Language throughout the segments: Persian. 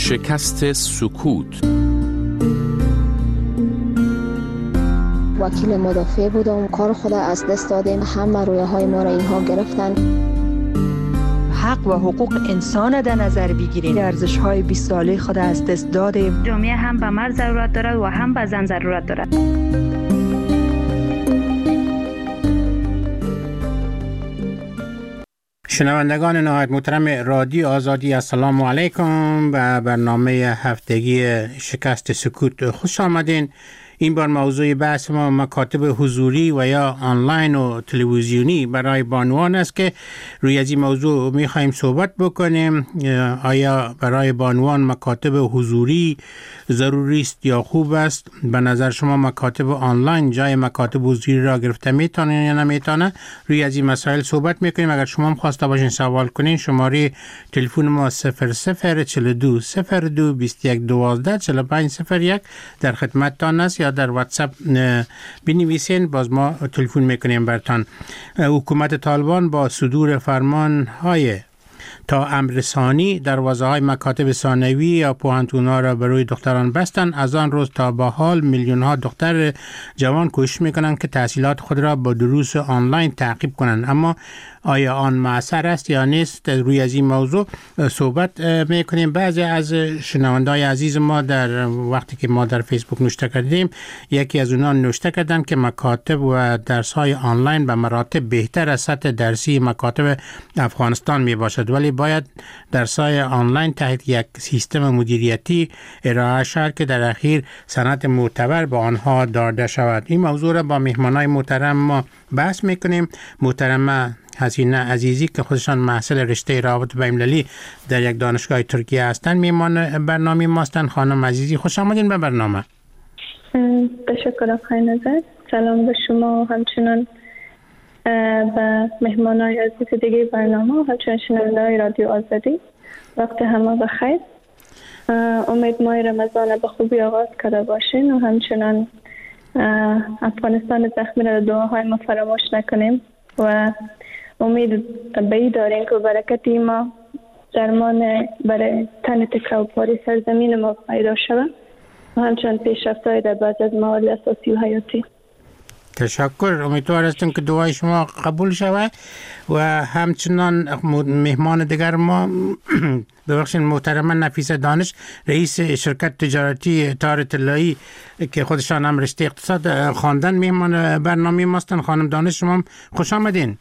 شکست سکوت. وکیل مدافع بودم، کار خود از دست دادیم، همه رویاهای ما را اینها گرفتن. حق و حقوق انسان در نظر بگیریم، ارزش‌های 20 ساله خود از دست دادیم. جامعه هم به مرد ضرورت دارد و هم به زن ضرورت دارد. شنوندگان نهایت محترم رادیو آزادی، السلام علیکم. به برنامه هفتگی شکست سکوت خوش آمدین. این بار موضوع بحث ما مکاتب حضوری و یا آنلاین و تلویزیونی برای بانوان است که روی از این موضوع میخوایم صحبت بکنیم. آیا برای بانوان مکاتب حضوری ضروری است یا خوب است؟ به نظر شما مکاتب آنلاین جای مکاتب حضوری را گرفته میتونه یا نمیتونه؟ روی از این مسائل صحبت میکنیم. اگر شما هم خواسته باشین سوال کنین، شماره تلفن ما 0042 02 21 12 45 01 در خدمتتان است، یا در واتساپ بنویسین، باز ما تلفن میکنیم برتان. حکومت طالبان با صدور فرمان های تا امررسانی دروازه های مکاتب ثانوی یا پوهنتون‌ها را برای دختران بستند. از آن روز تا به حال میلیون ها دختر جوان کوشش میکنند که تحصیلات خود را با دروس آنلاین تعقیب کنند، اما آیا آن مؤثر است یا نیست؟ روی از این موضوع صحبت میکنیم. بعضی از شنونده‌های عزیز ما در وقتی که ما در فیسبوک نوشته کردیم، یکی از اونها نوشته کردند که مکاتب و درس‌های آنلاین به مراتب بهتر از سطح درسی مکاتب افغانستان می باشد، ولی باید درس‌های آنلاین تحت یک سیستم مدیریتی ارائه شود که در اخیر سند معتبر به آنها داده شود. این موضوع را با مهمانای محترم ما بحث میکنیم. محترمه حسینه عزیزی که خودشان محصل رشته روابط بین‌المللی در یک دانشگاه ترکیه هستند، میهمان برنامه ما هستند. خانم عزیزی خوش آمدین به برنامه. تشکر آقای نظر. سلام به شما و همچنان به مهمانای عزیز دیگه برنامه و همچنان شنونده‌های رادیو آزادی. وقت همه بخیر. امید ماه رمضان به خوبی آغاز کرده باشین و همچنان افغانستان زخمی را دعاهای ما فراموش نکنیم و امید به این داریم که برکت ما درمان برای تن تکه و پاره سرزمین ما پیدا شود و همچنان پیشرفت‌های در بعض از موارد اساسی و حیاتی. تشکر. امیدوار هستم که دعای شما قبول شود و همچنان مهمان دیگر ما ببخشید محترمه نفیسه دانش، رئیس شرکت تجارتی تار طلایی که خودشان هم رشته اقتصاد خواندن، مهمان برنامه ما هستند. خانم دانش شما خوش آمدین.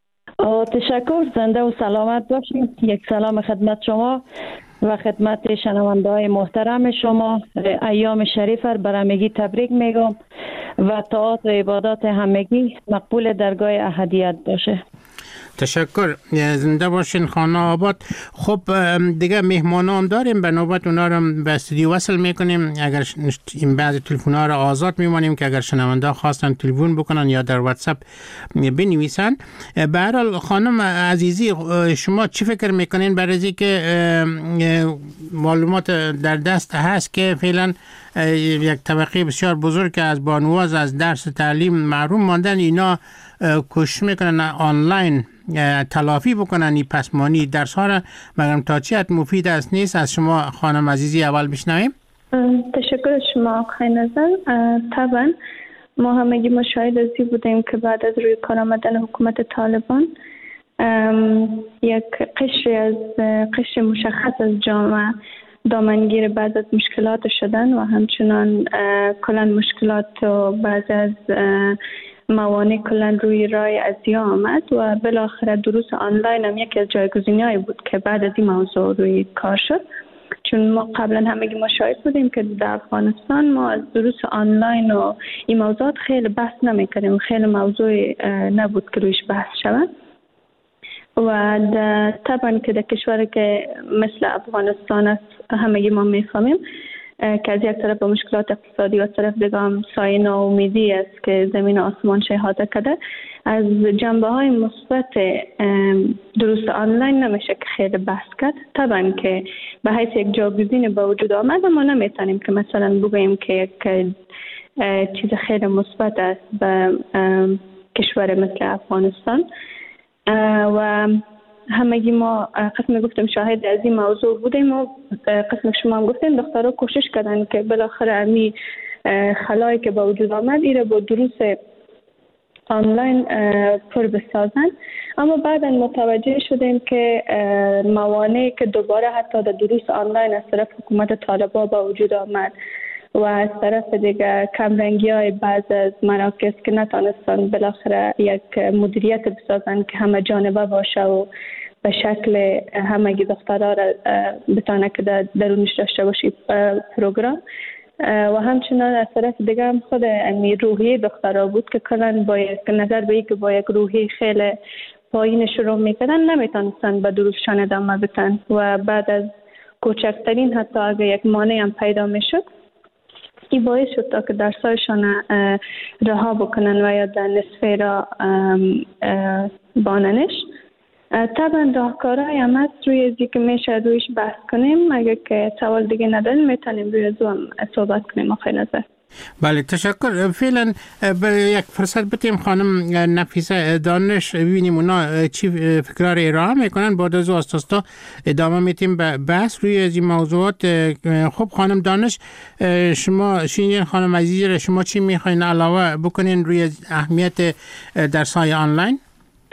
تشکر. زنده و سلامت باشید. یک سلام خدمت شما و خدمت شنونده‌های محترم شما. ایام شریف را بر همگی تبریک میگم و طاعات و عبادات همگی مقبول درگاه احدیت باشه. تشکر. زنده باشین خانه آباد. خب دیگه مهمانان داریم، به نوبت اونا رو به استودیو وصل میکنیم. اگر این بعضی تلفن‌ها رو آزاد میمانیم که اگر شنونده خواستن تلفن بکنن یا در واتساپ بنویسن. به هر حال خانم عزیزی شما چی فکر میکنین برای اینکه که معلومات در دست هست که فعلا یک طبقه بسیار بزرگ از بانواز از درس تعلیم محروم ماندن، اینا کوشش میکنن آنلاین تلافی بکنن این پسمانی درس ها را، مگم تا چی حد مفید است نیست؟ از شما خانم عزیزی اول بشنویم. تشکر شما آقای نظر. طبعا ما همگی مشاهد ازی بودیم که بعد از روی کار آمدن حکومت طالبان یک قشر مشخص از جامعه دامنگیر بعض از مشکلات شدن و همچنان کلان مشکلات و بعض از موانع کلان روی رای ازیا آمد و بالاخره دروس آنلاین هم یکی از جایگزین‌هایی بود که بعد از این موضوع روی کار شد. چون ما قبلا همگی مشاهد بودیم که در افغانستان ما از دروس آنلاین و این موضوعات خیلی بحث نمی‌کردیم، خیلی موضوع نبود که رویش بحث شود و طبعا که در کشوری که مثل افغانستان است همگی ما میفهمیم که از یک طرف با مشکلات اقتصادی و از طرف دیگه هم سایه ناامیدی است که زمین آسمان شهاده کرده. از جنبه های مثبت دروس آنلاین نمیشه که خیلی بحث کرد. طبعا که به حیث یک جایگزین به وجود آمد، ما نمیتونیم که مثلا بگوییم که یک چیز خیلی مثبت است به کشور مثل افغانستان و همگی ما قسم گفتم شاهد از این موضوع بودیم و قسم شما هم گفتیم دخترها کوشش کردن که بالاخره امی خلایی که با وجود آمد ایره با دروس آنلاین پر بسازن، اما بعدا متوجه شدیم که موانعی که دوباره حتی در دروس آنلاین از طرف حکومت طالبان با وجود آمد و از طرف دیگه کمرنگی های بعض از مراکز که نتانستن بالاخره یک مدیریت بسازن که همه جانبه باشه و به شکل همگی دخترها را بتانه که درونش داشته باشی پروگرام و همچنان از طرف دیگه هم خود روحیه دخترها بود که کلن با یک نظر به که با یک روحیه خیلی پایین شروع میکردن نمیتونستن به دروسشان ادامه بدن و بعد از کوچکترین حتی اگه یک مانع هم پیدا میشد این باعث شد تا که درسایشان رها بکنن و یا در نصفه را باننش. طبعا راهکارهای هم هست روی ازی که میشه رویش بحث کنیم. اگر که سوال دیگه نداریم میتونیم روی ازو هم صحبت کنیم. آخه نظر بله تشکر. فعلا یک فرصت بتیم خانم نفیسه دانش ببینیم اونا چی فکرار ارائه میکنن، بعد از اساسا ادامه میتیم بحث روی از این موضوعات. خب خانم دانش شما شینین خانم عزیز شما چی میخواین علاوه بکنین روی اهمیت درس‌های آنلاین؟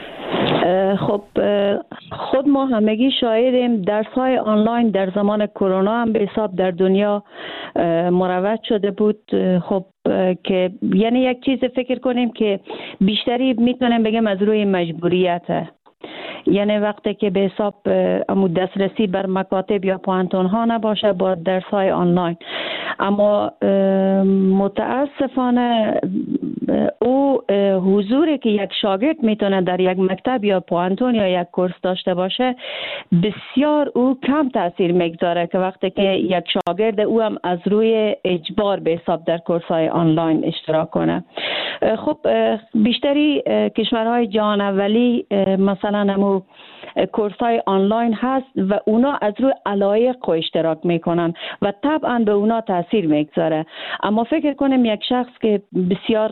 خب خود ما همگی شاهدیم درس‌های آنلاین در زمان کرونا هم به حساب در دنیا مروج شده بود. خب که یعنی یک چیز فکر کنیم که بیشتری میتونیم بگم از روی مجبوریته، یعنی وقتی که به حساب دسترسی بر مکاتب یا پوانتون ها نباشه با درس های آنلاین. اما متاسفانه او حضوری که یک شاگرد میتونه در یک مکتب یا پوانتون یا یک کورس داشته باشه بسیار او کم تاثیر میگذاره که وقتی که یک شاگرد او هم از روی اجبار به حساب در کورس های آنلاین اشتراک کنه. خب بیشتری کشورهای جهان اولی مثلا همون کورس های آنلاین هست و اونا از روی علایق اشتراک میکنن و طبعا به اونا تاثیر میگذاره. اما فکر کنم یک شخص که بسیار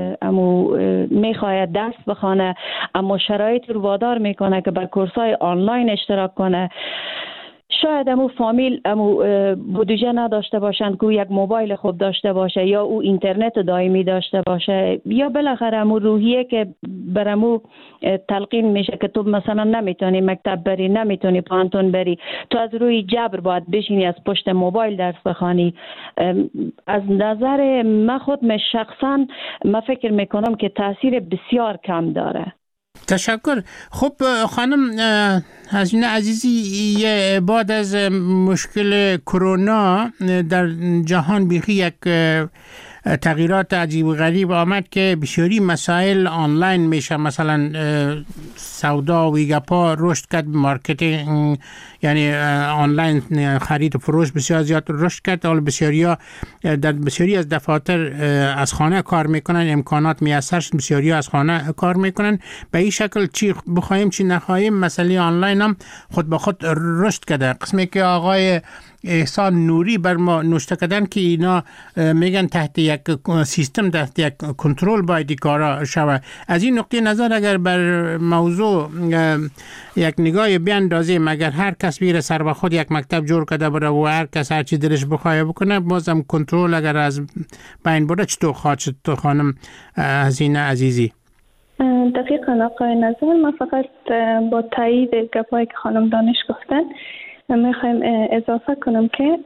میخواهد درس بخونه اما شرایط رو وادار میکنه که بر کورس های آنلاین اشتراک کنه، شاید امو فامیل بودجه نداشته باشند که یک موبایل خوب داشته باشه یا او اینترنت دائمی داشته باشه یا بالاخره امو روحیه که برامو تلقین میشه که تو مثلا نمیتونی مکتب بری، نمیتونی پانتون بری، تو از روی جبر باید بشینی از پشت موبایل درس بخوانی. از نظر من خود شخصا من فکر میکنم که تاثیر بسیار کم داره. تشکر. خب خانم حسینه عزیزی بعد از مشکل کرونا در جهان بیخی یک تغییرات عجیب و غریب آمد که بسیاری مسائل آنلاین میشه، مثلا سودا و گپا رشد کرد، مارکتینگ یعنی آنلاین خرید و فروش بسیار زیاد رشد کرد. حالا بسیاری از دفاتر از خانه کار میکنن، امکانات میسر شد، بسیاری از خانه کار میکنن. به این شکل چی بخوایم چی نخواهیم مسئله آنلاین هم خود به خود رشد کرده. قسمی که آقای احسان نوری بر ما نوشته کردن که اینا میگن تحت یک سیستم، تحت یک کنترل باید کارا شود. از این نقطه نظر اگر بر موضوع یک نگاه بیاندازیم، اگر هر کس بیره سر به خود یک مکتب جور کرده بره و هر کس هر چی دلش بخواه بکنه، بازم کنترل اگر از بین بره چطور خواهد شد؟ تو خانم حسینه عزیزی. دقیقاً آقای نظر، من فقط با تایید گپایی که خانم دانش گفتن میخوایم اضافه کنم که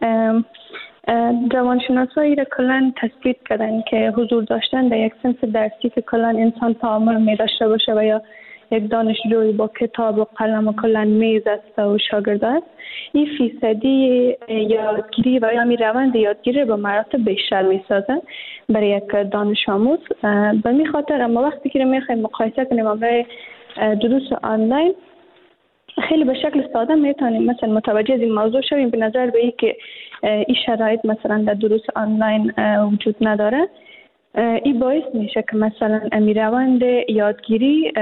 روانشناسایی را کلان تثبیت کردن که حضور داشتن در یک صنف درسی که کلان انسان تعامل می داشته باشه و یا یک دانشجوی با کتاب و قلم و کلان میز است و شاگرد است، این فیصدی یادگیری و یا روند یادگیری به مراتب بیشتر می سازن برای یک دانش آموز. به می خاطر اما وقتی که میخوایم مقایسه کنیم برای دروس آنلاین، خیلی به شکل ساده میتونیم مثلا متوجه از این موضوع شویم به نظر به این که این شرایط مثلا در دروس آنلاین وجود نداره. این باعث میشه که مثلا روند یادگیری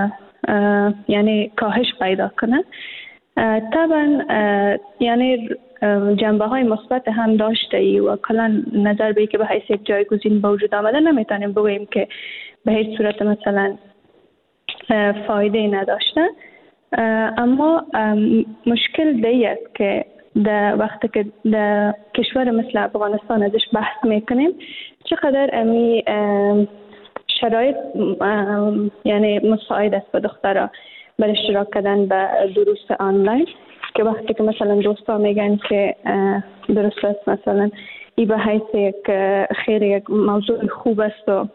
یعنی کاهش پیدا کنه. طبعا یعنی جنبه های مثبت هم داشته ای و کلا نظر به این که به حیث یک جایگزین با وجود آمده نمیتونیم بگوییم که به هیچ صورت مثلا فایده نداشته. اما مشکل دیگه است که در وقتی که در کشور مثل افغانستان ازش بحث میکنیم چقدر امی شرایط یعنی مساعد است به دخترها برای اشتراک کردن به دروس آنلاین، که وقتی که مثلا دوستا میگن که درست است مثلا ای به حیث یک موضوع خوب است و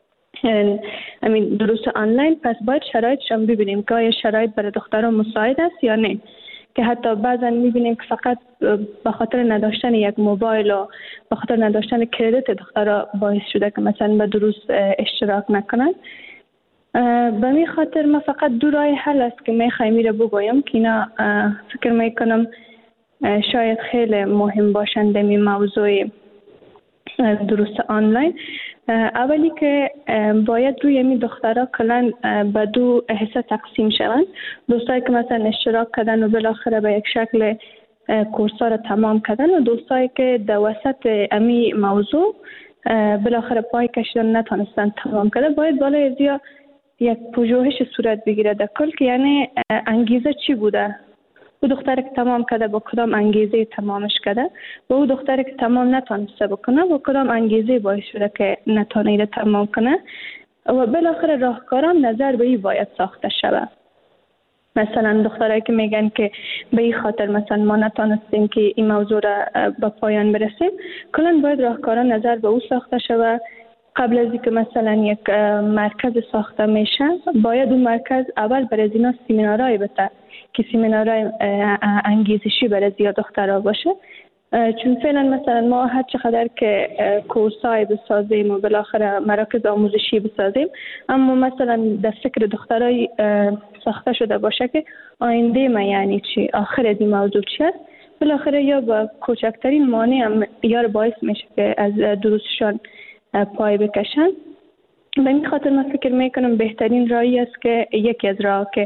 دروس آنلاین، پس باید شرایطش هم ببینیم که آیا شرایط برای دخترها مساعد است یا نه. که حتی بعضا میبینیم که فقط به خاطر نداشتن یک موبایل و به خاطر نداشتن کردیت دخترها باعث شده که مثلا به دروس اشتراک نکنن. به می خاطر ما فقط دو راه حل است که میخوایم میره بگویم که اینا فکر میکنم شاید خیلی مهم باشند در این موضوع دروس آنلاین. اولی که باید روی این دخترها کلن به دو حصه تقسیم شوند. دوستایی که مثلا اشتراک کردن و بالاخره به یک شکل کورس‌ها را تمام کردن و دوستایی که در وسط امی موضوع بالاخره پای کشیدن نتونستن تمام کردن، باید بالای از یک پژوهش صورت بگیره در کل که یعنی انگیزه چی بوده، او دختری که تمام کرده با کدام انگیزه تمامش کرده و او دختری که تمام نتونسته بکنه با کدام انگیزه باعث شده که نتونه تمام کنه و بالاخره راهکاران نظر به این باید ساخته شود. مثلا دخترایی که میگن که به این خاطر مثلا ما نتونستیم که این موضوع را به پایان برسیم، کلا باید راهکاران نظر به او ساخته شود. قبل از اینکه مثلا یک مرکز ساخته میشه باید اون مرکز اول برای اینا سمینارای بده که سمینارای انگیزشی برای زیاد دخترها باشه، چون فعلا مثلا ما هر چقدر که کورسای بسازیم و بالاخره مراکز آموزشی بسازیم، اما مثلا در فکر دخترای ساخته شده باشه که آینده ما یعنی چی، آخر از این موضوع چی است، بالاخره یا با کوچکترین مانع هم یا باعث میشه که از دروسشان پای بکشن. به این خاطر من فکر میکنم بهترین راهی است که یکی از راه که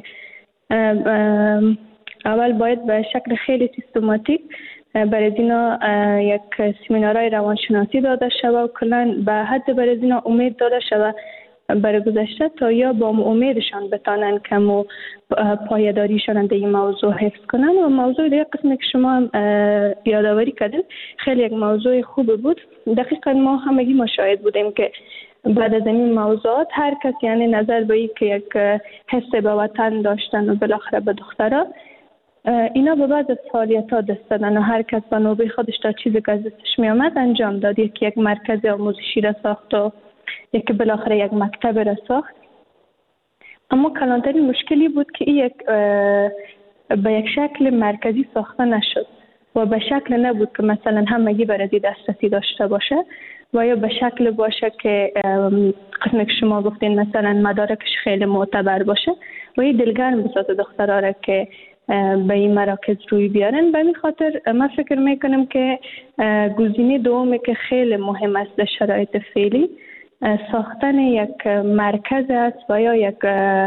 اول باید به شکل خیلی سیستماتیک برای اینا یک سمینارهای روانشناسی داده شود و کلا به حد برای اینا امید داده شود برای گذشته تا یا با امیدشان بتانن که مو پایداریشان در این موضوع حفظ کنن. و موضوع دیگه قسمی که شما یادآوری کردین خیلی یک موضوع خوب بود. دقیقا ما همگی مشاهد بودیم که بعد از این موضوعات هر کس یعنی نظر به این که یک حس به وطن داشتن و بالاخره به دخترها اینا به بعض از فعالیت ها دست دادن و هر کس به نوبه خودش تا چیزی که از دستش می آمد انجام داد. یک مرکز آموزشی را ساخت و یکی بالاخره یک مکتب را ساخت. اما کلانترین مشکلی بود که این به یک شکل مرکزی ساخته نشد و به شکل نبود که مثلا همگی برای دسترسی داشته باشه و یا به شکل باشه که قسمی که شما گفتین مثلا مدارکش خیلی معتبر باشه و این دلگرم بسازه دخترها را که به این مراکز روی بیارن. به این خاطر من فکر میکنم که گزینه دومی که خیلی مهم است در شرایط فعلی ساختن یک مرکز است و یا یک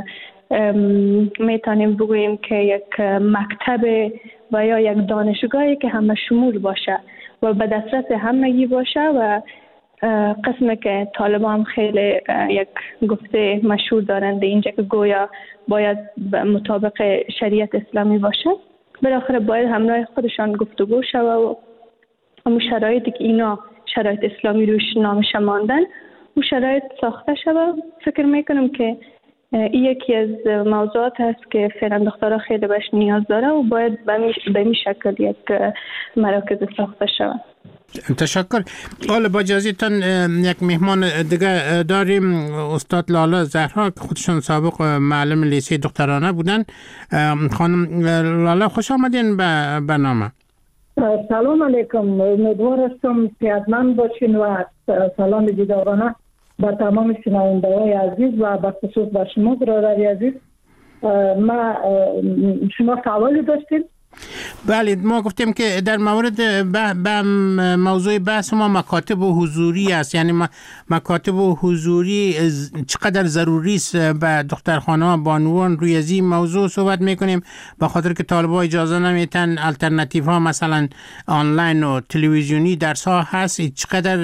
میتونیم بگوییم که یک مکتب و یا یک دانشگاهی که همه شمول باشه و به دسترس همگی باشه و قسمی که طالبان هم خیلی یک گفته مشهور دارند اینجا که گویا باید مطابق شریعت اسلامی باشه، بالاخره باید همراه خودشان گفتگو شود و همون شرایطی که اینا شرایط اسلامی روش نامش ماندن و شرایط ساخته شود. فکر میکنم که این یکی از موضوعات هست که فعلا دخترها خیلی بهش نیاز داره و باید به این شکل یک مراکز ساخته شود. تشکر. حالا با اجازهتان یک مهمان دیگه داریم، استاد لاله زهرا که خودشون سابق معلم لیسه دخترانه بودن. خانم لاله خوش آمدین به برنامه. سلام علیکم، امیدوار هستم صحتمند باشین و سلام دیدارانه به تمام شنونده‌های عزیز و به خصوص به شما برادر عزیز. شما سوالی داشتید؟ بله، ما گفتیم که در مورد موضوع بحث ما مکاتب حضوری است. یعنی مکاتب حضوری چقدر ضروری است به دخترخانه‌ها بانوان. روی از این موضوع صحبت میکنیم به خاطر که طالب‌ها اجازه نمیتن. الटरनेटिव ها مثلا آنلاین و تلویزیونی درس ها هست. چقدر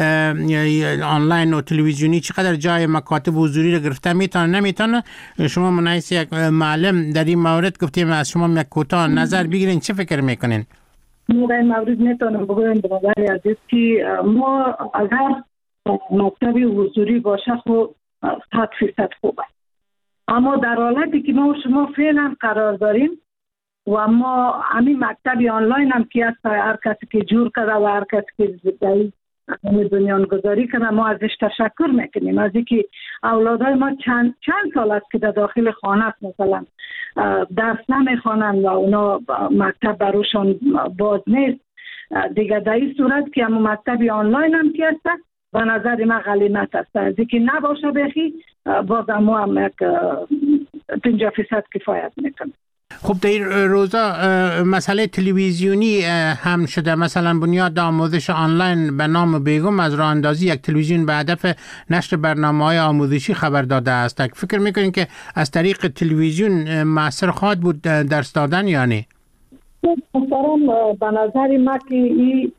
آنلاین و تلویزیونی چقدر جای مکاتب حضوری رو گرفته میتونه نمیتونه؟ شما مناسب یک معلم در این مورد گفتیم از شما یک کوتاه نظر بگیرین، چه فکر میکنین؟ در این مورد میتونم بگویم برادر عزیز که ما اگر مکتب حضوری باشه خب 100% خوبه، اما در حالتی که ما و شما فعلا قرار داریم و ما همین مکتب آنلاین هم که است، هر کسی که جور کرده و هر کسی که بنیانگذاری کنه ما ازش تشکر میکنیم. از اینکه اولادای ما چند سال است که در داخل خانه است مثلا درس نمیخوانند و اونا مکتب براشون باز نیست دیگه. در این صورت که اما مکتب آنلاین هم که است به نظر ما غنیمت است. از اینکه نباشه بخی باز هم یک 50% کفایت میکنه. خب در روزا مسئله تلویزیونی هم شده. مثلا بنیاد آموزش آنلاین به نام بیگم از راه اندازی یک تلویزیون به هدف نشر برنامه‌های آموزشی خبر داده است. فکر میکنین که از طریق تلویزیون مؤثر خواهد بود درس دادن یا نه؟ محترم، به نظر ما که این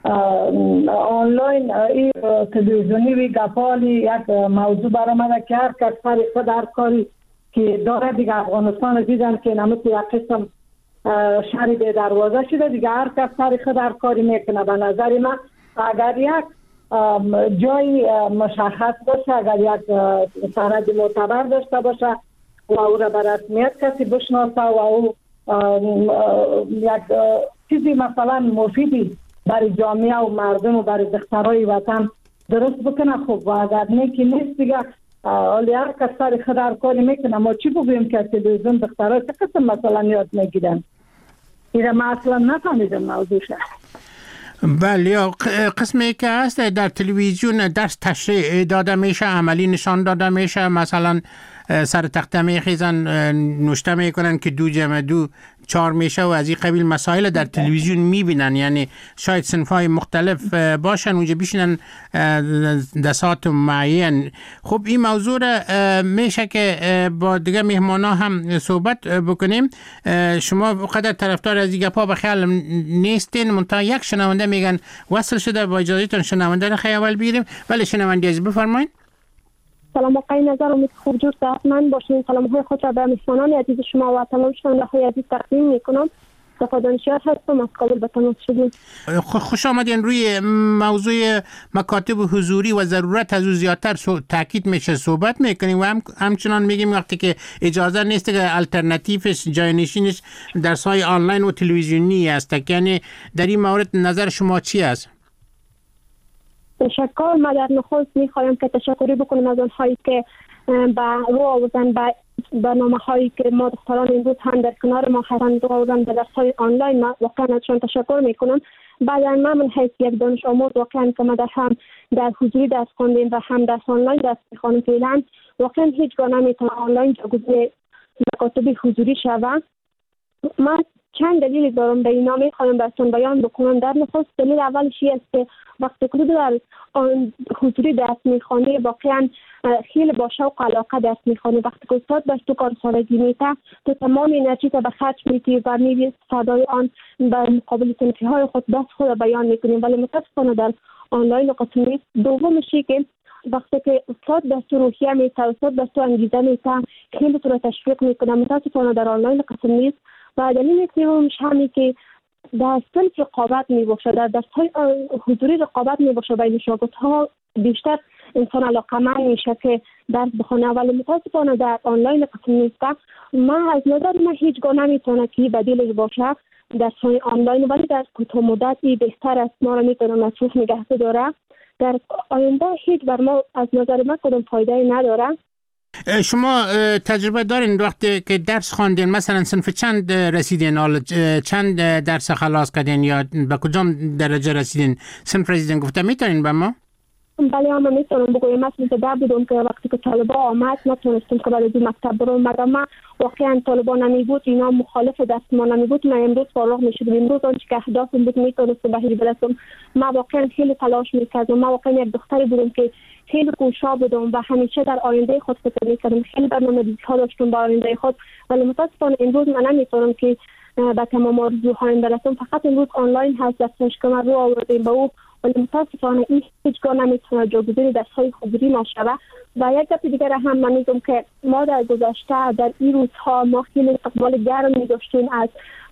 آنلاین این تلویزیونی و گپالی یک موضوع برآمده که هر کس سر خود هر کاری که داره دیگه. افغانستان دیدن که نمید یک قسم شهری به دروازه شده دیگه، هر کس سر خود هر کاری میکنه. به نظر من اگر یک جای مشخص باشه، اگر یک سند معتبر داشته باشه و او را به رسمیت کسی بشناسه و او یک چیزی مثلا مفیدی برای جامعه و مردم و برای دخترای وطن درست بکنه خب. و اگر نیکی نیست دیگه حالی هر کس سر خود هر کاری میکنه. ما چی بگویم که تلویزیون دخترها چه قسم مثلا یاد میگیرن؟ ایره ما اصلا نفهمیدم موضوعش. بله، قسمی که هست در تلویزیون درس تشریح داده میشه، عملی نشان داده میشه. مثلا سر تخته میخیزن نوشته میکنن که 2+2 4 میشه و از این قبیل مسائل در تلویزیون میبینن. یعنی شاید صنف‌های مختلف باشن اونجا بشینن دسات معین. خب این موضوع میشه که با دیگه مهمانا هم صحبت بکنیم. شما قدر طرفدار از این گپا به خیال نیستین، منتها یک شنونده میگن وصل شده. با اجازهتون شنونده رو خیال بگیریم. ولی شنونده از بفرمایید. سلام آقای نظر، امید خوب جور صحتمند باشین. سلام های خود را به مهمانان عزیز شما و تمام شنونده های عزیز تقدیم میکنم. صفا دانشیار هستم، از کابل به تماس شدیم. خوش آمدین. روی موضوع مکاتب حضوری و ضرورت از او زیادتر تاکید میشه صحبت میکنیم و همچنان میگیم وقتی که اجازه نیست که الटरनेटिवش جاینشینش درس های آنلاین و تلویزیونی است. یعنی در این مورد نظر شما چی است؟ تشکر. ما در نخست میخوایم که تشکری بکنیم از آنهایی که با رو آوردن به برنامه هایی که ما دختران امروز هم در کنار ما هستند رو آوردن به درس های آنلاین. ما واقعا ازشان تشکر میکنم. بعد من حیث یک دانش آموز واقعا که ما در حضوری درس خواندیم و هم در آنلاین درس میخوانیم فعلا، واقعا هیچگاه نمیتونه آنلاین جایگزین مکاتب حضوری شود. ما چند دلیل دارم به اینا میخوایم براتون بیان بکنم. در نخست دلیل اولش است که وقتی که در حضوری درس میخوانی واقعا خیلی با شوق و علاقه درس میخوانی. وقتی که استاد بر تو کار خارجی میته تو تمام انرژی تا به خرج میدی و میبینی صدای آن به مقابل صنفی های خود بس خود بیان میکنیم. ولی متاسفانه در آنلاین قسم نیست. دومشی که وقتی که استاد دستور روحیه میته، استاد دستور انگیزه میته، خیلی تو رو تشویق میکنه. متاسفانه در آنلاین قسم نیست. و دلیل سومش همین که در صنف رقابت میباشه، در درس‌های حضوری رقابت میباشه بین شاگردها، بیشتر انسان علاقه‌مند میشه که درس بخونه. ولی متاسفانه در آنلاین قسم نیست. من از نظر من هیچگاه نمیتونه که بدیلش باشه درس‌های آنلاین، ولی در کوتاه مدتی بهتر است. ما را میتونه مصروف نگه داره. در آینده هیچ بر ما از نظر من کدام فایده نداره. شما تجربه دارین وقتی که درس خواندین مثلا صنف چند رسیدین؟ چند درس خلاص کردین یا به کدام درجه رسیدین؟ صنف رسیدین گفته میتونین به ما؟ بله اما میتونم بگویم مثل ده بودم که وقتی که طالبان آمد نتونستم که برای مکتب برم، مگر من واقعا طالبان نمی بود اینا مخالف دست ما نمی بود من امروز فارغ میشدم. امروز آنچه که اهدافم بود میتونستم بهش برسم. من واقعا خیلی تلاش میکردم. من واقعا یک دختری بودم که خیلی کوشا بودم و همیشه در آینده خود فکر میکردم. خیلی برنامه‌ریزی‌ها داشتم با آینده خود، ولی متاسفانه امروز من نمیتونم که به تمام آرزوهایم برسم. فقط امروز آنلاین هست دستش که من رو آوردیم به او، ولی متاسفانه این هیچگاه نمیتونه جایگزین دستهای خودرویی ما شود. و یک گپ دیگر هم من میگم که ما در گذشته در این روزها ما خیلی استقبال گرمی داشتیم از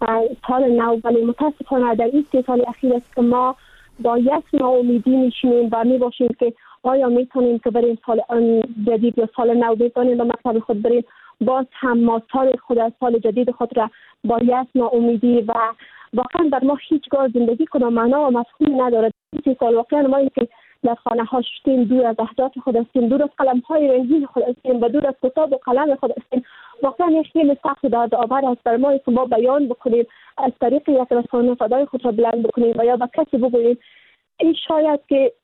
سال نو، ولی متاسفانه در این 3 سال اخیر است که ما با یک ناامیدی میشینیم و میباشیم که آیا میتونیم که بریم سال جدید یا سال نو بتونیم به مکتب خود بریم. باز هم ما سال جدید خود را با یک ناامیدی و واقعا بر ما هیچگاه زندگی کنم معنا و مفهومی نداره. این سال واقعا ما که در خانه ها شدیم، دور از اهداف خود هستیم، دور از قلم های رنگین خود هستیم و دور از کتاب و قلم خود هستیم. واقعا خیلی سخت درد آور است بر ما که ما بیان بکنیم از طریق یک رسانه صدای خود را بلند بکنیم و یا به کسی بگوییم. این شاید که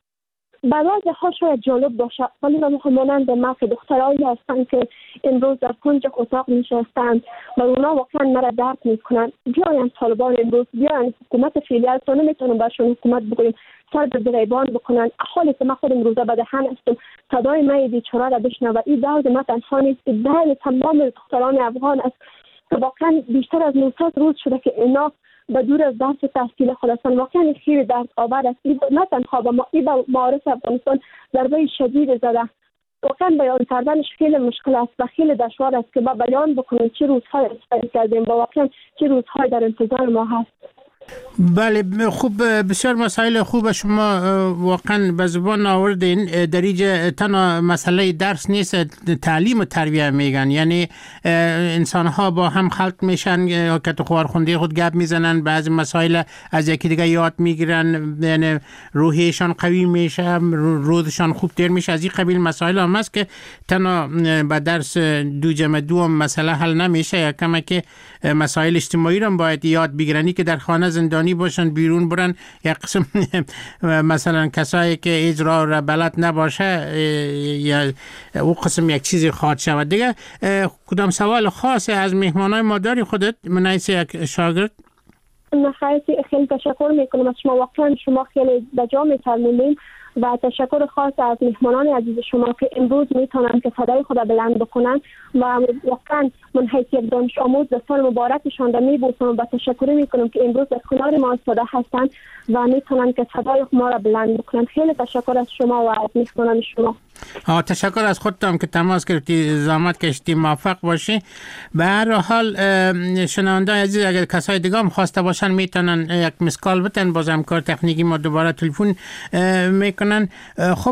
برای ها شاید جالب باشه، ولی من مانند ما که دخترایی هستن که امروز در کنج اتاق نشستند و اونا واقعا مرا درد میکنن. بیاین طالبان امروز، بیاین حکومت فعلی تو نمیتونم برشون حکومت بگویم سر به گریبان بکنن. حالی که من خودم روزه به دهن هستم صدای من بیچاره را بشنوه. این درد ما تنها نیست، درد تمام دختران افغان است که واقعا بیشتر از 900 روز شده که اینا به دور از درس تحصیل خود هستند. واقعا خیلی درد آور است. نه تنها به معارف افغانستان ضربه شدید زده. واقعا بیان کردنش خیلی مشکل است و خیلی دشوار است که ما بیان بکنیم چه روزهای استفاده کردیم و واقعا چه روزهای در انتظار ما هست. بله خوب، بسیار مسائل خوب شما واقعا به زبان آوردین. در اینجا تنها مسئله درس نیست، تعلیم و تربیت میگن، یعنی انسان ها با هم خلط میشن که تو خوارخونده خود گپ میزنن، بعضی مسائل از یکی دیگه یاد میگیرن، یعنی روحیشان قوی میشه، روزشان خوب تر میشه. از این قبیل مسائل هم هست که تنها با درس 2+2 مسئله حل نمیشه. یا کما که مسائل اجتماعی رو باید یاد بگیرنی که در خانه زندانی باشن، بیرون برن. یک قسم مثلا کسایی که اجرا را بلد نباشه یا او قسم یک چیزی خواهد شود. دیگه کدام سوال خاص از مهمانای ما داری خودت منایس یک شاگرد؟ خیلی تشکر میکنم از شما. واقعا شما خیلی بجا میفرمودین و تشکر خاص از مهمانان عزیز شما که امروز میتونن که صدای خود بلند بکنن و واقعا من حیث یک دانش آموز به سال مبارکشان را میبوسم و تشکر میکنم که امروز در کنار ما ایستاده هستن و میتونن که صدای ما را بلند بکنن. خیلی تشکر از شما و از مهمانان شما. تشکر از خودتم که تماس گرفتی، زحمت کشیدی. موفق باشی. به هر حال شنونده عزیز اگر کسای دیگه هم خواسته باشن میتونن یک مسکال بتن، بازم کار تکنیکی ما دوباره تلفن میکنن. خب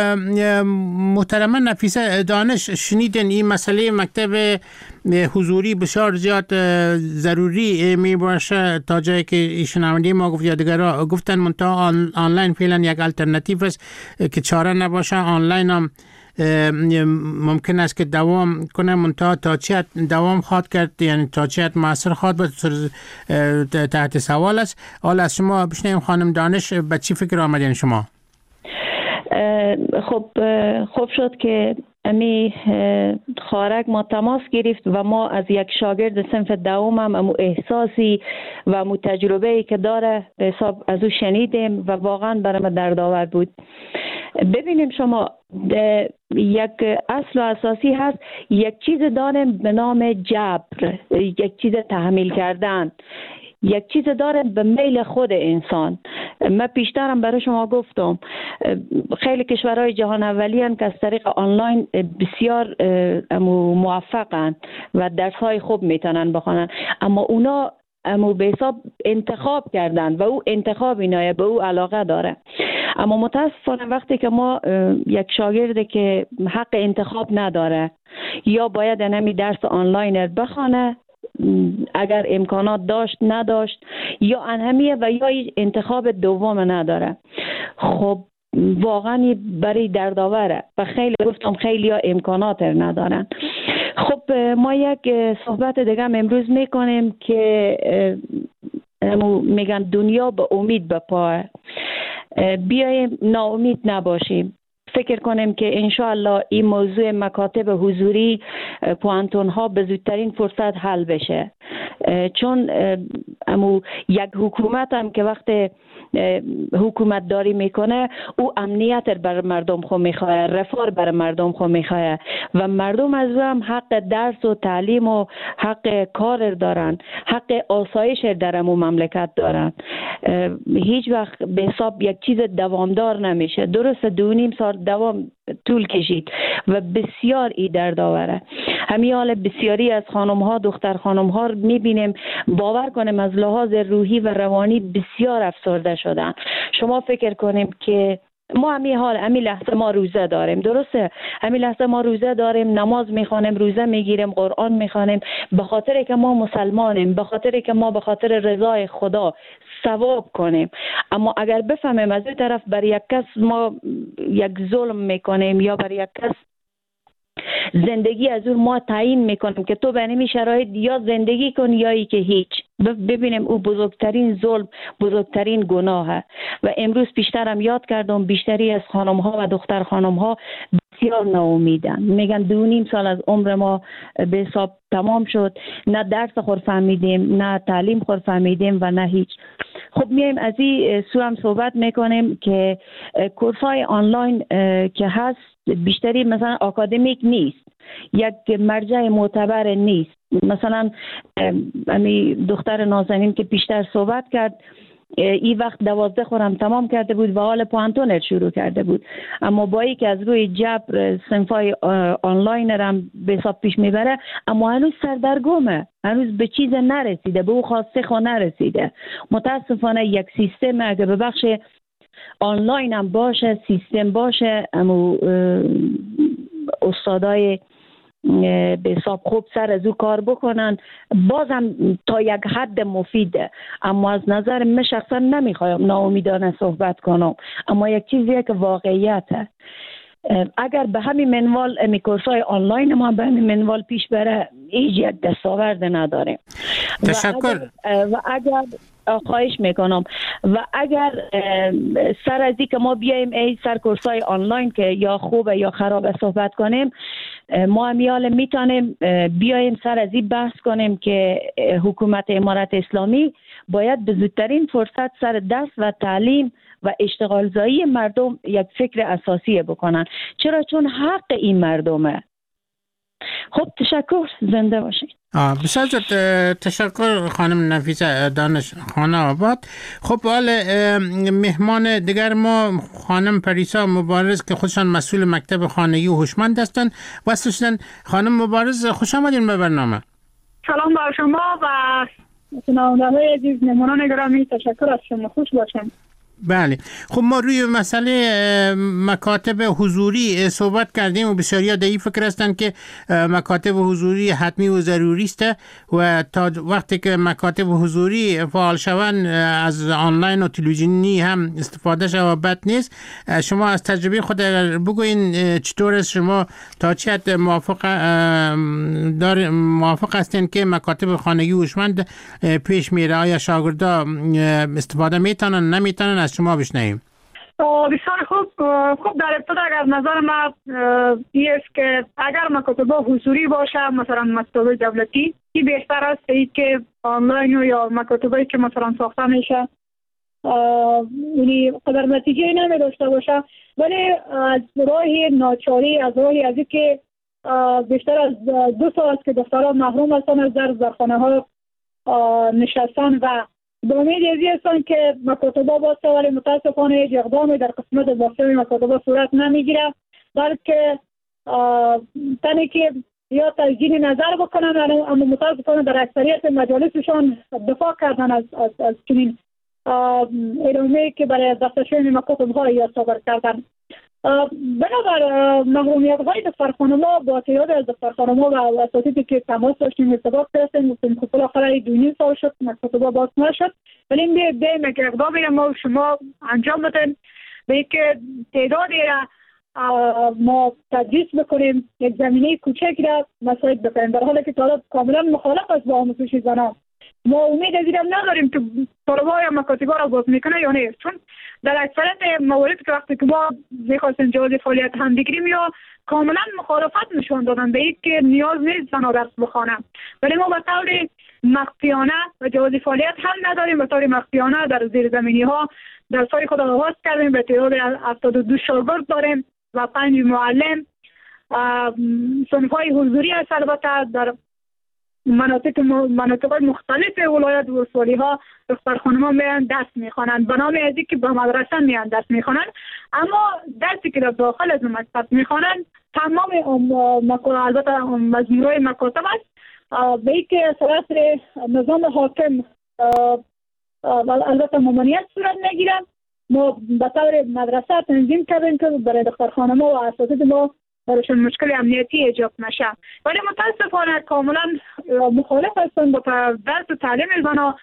محترمه نفیسه دانش، شنیدن این مسئله مکتب حضوری بسیار زیاد ضروری می باشه تا جایی که شنونده ما گفت یا دیگرها گفتن، منتها آنلاین فعلا یک الटरनेटिव است که چاره نباشه. آنلاین هم ممکن است که دوام کنه، منتها تا چه دوام خواهد کرد، یعنی تا چه موثر خواهد بود تحت سوال است. حالا از شما بشنویم خانم دانش، به چی فکر آمدین شما؟ خب خوب شد که امی خارق ما تماس گرفت و ما از یک شاگرد صنف دوم هم امو احساسی و امو تجربه‌ای که داره به حساب از او شنیدیم و واقعا برای ما دردآور بود. ببینیم شما یک اصل و اساسی هست، یک چیز داریم به نام جبر، یک چیز تحمیل کردن، یک چیز داره به میل خود انسان. من پیشترم برای شما گفتم خیلی کشورهای جهان اولی هستند که از طریق آنلاین بسیار موفقن و درس‌های خوب میتونن بخونن، اما اونا به حساب انتخاب کردن و او انتخاب اینایه به او علاقه داره. اما متاسفانه وقتی که ما یک شاگرد که حق انتخاب نداره یا باید نمی درس آنلاین بخونه اگر امکانات داشت نداشت یا انهمیه و یا انتخاب دوم نداره، خب واقعا برای دردآوره و خیلی گفتم خیلی ها امکانات ندارن. خب ما یک صحبت دیگه امروز میکنیم که میگن دنیا به امید به پاه. بیاییم ناامید نباشیم، فکر کنیم که انشاءالله این موضوع مکاتب حضوری پوانتون ها به زودترین فرصت حل بشه، چون یک حکومت هم که وقت حکومت داری میکنه او امنیت بر مردم خو میخواه، رفاه بر مردم خو میخواه و مردم از او هم حق درس و تعلیم و حق کار دارن، حق آسایش در امو مملکت دارن. هیچ وقت به حساب یک چیز دوامدار نمیشه. درسته 2.5 سال دوام طول کشید و بسیار ای دردآوره. همین حال بسیاری از خانم ها، دختر خانم ها میبینیم، باور کنیم از لحاظ روحی و روانی بسیار افسرده شدن. شما فکر کنیم که ما همین لحظه ما روزه داریم، درسته؟ همین لحظه ما روزه داریم، نماز میخوانیم، روزه میگیریم، قرآن میخوانیم، به خاطر که ما مسلمانیم، به خاطر که ما به خاطر رضای خدا ثواب کنیم. اما اگر بفهمیم از این طرف بر یک کس ما یک ظلم میکنیم یا بر یک کس زندگی از اون ما تعیین میکنیم که تو به این شرایط یا زندگی کن یا ای که هیچ، ببینیم او بزرگترین ظلم، بزرگترین گناهه. و امروز پیشترم یاد کردم بیشتری از خانم ها و دختر خانم ها بسیار ناامیدن، میگن 2.5 سال از عمر ما به حساب تمام شد، نه درس خور فهمیدیم، نه تعلیم خور فهمیدیم و نه هیچ. خب میایم از این سو هم صحبت میکنیم که کورس های آنلاین که هست بیشتری مثلا آکادمیک نیست، یک مرجع معتبر نیست. مثلا امی دختر نازنین که بیشتر صحبت کرد این وقت 12 خورم تمام کرده بود و حال پوانتون شروع کرده بود، اما با ای که از روی جبر صنفای آنلاین هم به حساب پیش میبره، اما هنوز سردرگمه، هنوز به چیز نرسیده، به او خواسته خو نرسیده. متاسفانه یک سیستم اگه به بخش آنلاین هم باشه، سیستم باشه، اما استادای به حساب خوب سر از او کار بکنن، بازم تا یک حد مفیده. اما از نظر من شخصا نمیخوایم ناامیدانه صحبت کنم، اما یک چیزیه که واقعیته. اگر به همین منوال امی کورسای آنلاین ما به همین منوال پیش بره، هیچ یک دستاورد نداریم. تشکر. و اگر خواهش میکنم و اگر سر از این که ما بیایم ای سر کورسای آنلاین که یا خوبه یا خرابه صحبت کنیم، ما همیال میتونیم بیایم سر از این بحث کنیم که حکومت امارت اسلامی باید به زودترین فرصت سر دست و تعلیم و اشتغالزایی مردم یک فکر اساسی بکنن. چرا؟ چون حق این مردمه. خب تشکر، زنده باشید. بسیار تشکر خانم نفیسه دانش خانه آباد. خب حال مهمان دیگر ما خانم پریسا مبارز که خودشان مسئول مکتب خانگی و هوشمند هستند وصل شدن. خانم مبارز خوش آمدین به برنامه. سلام بر شما و شنونده‌های عزیز، مهمانان گرامی، تشکر از شما، خوش باشین. بله، خب ما روی مسئله مکاتب حضوری صحبت کردیم و بسیاری در این فکر هستند که مکاتب حضوری حتمی و ضروری است و تا وقتی که مکاتب حضوری فعال شوند از آنلاین و تلویزیونی هم استفاده شود بد نیست. شما از تجربه خود بگوین چطور است، شما تا چه حد موافق هستین که مکاتب خانگی هوشمند پیش میره؟ آیا شاگردا استفاده میتونن نمیتونن؟ از شما بشنویم. بسیار خوب. در ابتدا اگر نظر ما این است که اگر مکاتب حضوری باشه، مثلا مکتب دولتی، این بهتر است که آنلاین یا مکاتبی که مثلا ساخته میشه یعنی قدر نتیجه نمی داشته باشه، ولی از راه ناچاری، از راهی از که بیشتر از 2 سال است که دختران محروم هستند از درسخانه ها نشستن و به امید ازی هستن که مکاتبه باسته، ولی متاسفانه هیچ اقدامی در قسمت باسته مکاتبه صورت نمیگیره، بلکه تنی که یا تجدید نظر بکنن، اما متاسفانه در اکثریت مجالسشان دفاع کردن از چنین ادامه‌ای که برای دستشوی مکاتب ها یا صبر کردن. بنابر محرومیت های دفترخانه‌ها با تعداد از دفترخانه‌ها و اساتیدی که تماس داشتیم ارتباط داشتیم، گفتیم که بالاخره 2.5 سال شد مکتبا باز نشد، ولی این بیایم که اقدامی ما و شما انجام بدیم به اینکه تعدادی را ما تدریس بکنیم، یک زمینه کوچک را مساعد بکنیم، در حالی که طالب کاملا مخالف است با آموزش زنان. ما امید از اینم نداریم که طالبان یا مکاتبا را باز میکنه یا نه، چون در اکثریت موارد که وقتی که ما میخواستیم جواز فعالیت هم بگیریم یا کاملا مخالفت نشون دادن به این که نیاز نیست زنها درس بخوانن، ولی ما به طور مخفیانه و جواز فعالیت هم نداریم. به طور مخفیانه در زیرزمینی ها درس‌های خود را آغاز کردیم، به تعداد 72 شاگرد داریم و 5 معلم. صنف‌های حضوری هست البته در مناطق مختلف ولایت و ولسوالی ها دختر خانم ها میان درس میخوانند به نام از اینکه به مدرسه میان درس میخوانند، اما درسی که در داخل از مکتب میخوانند تمام البته مجموعه مکاتب است به اینکه صورت نظام حاکم البته ممانعت صورت نگیرند. ما به طور مدرسه تنظیم کردیم که برای دختر خانم ها و اساتید ما برایشون مشکل امنیتی ایجاد نشه، ولی متاسفانه کاملا مخالف هستند با درس و تعلیم زنها،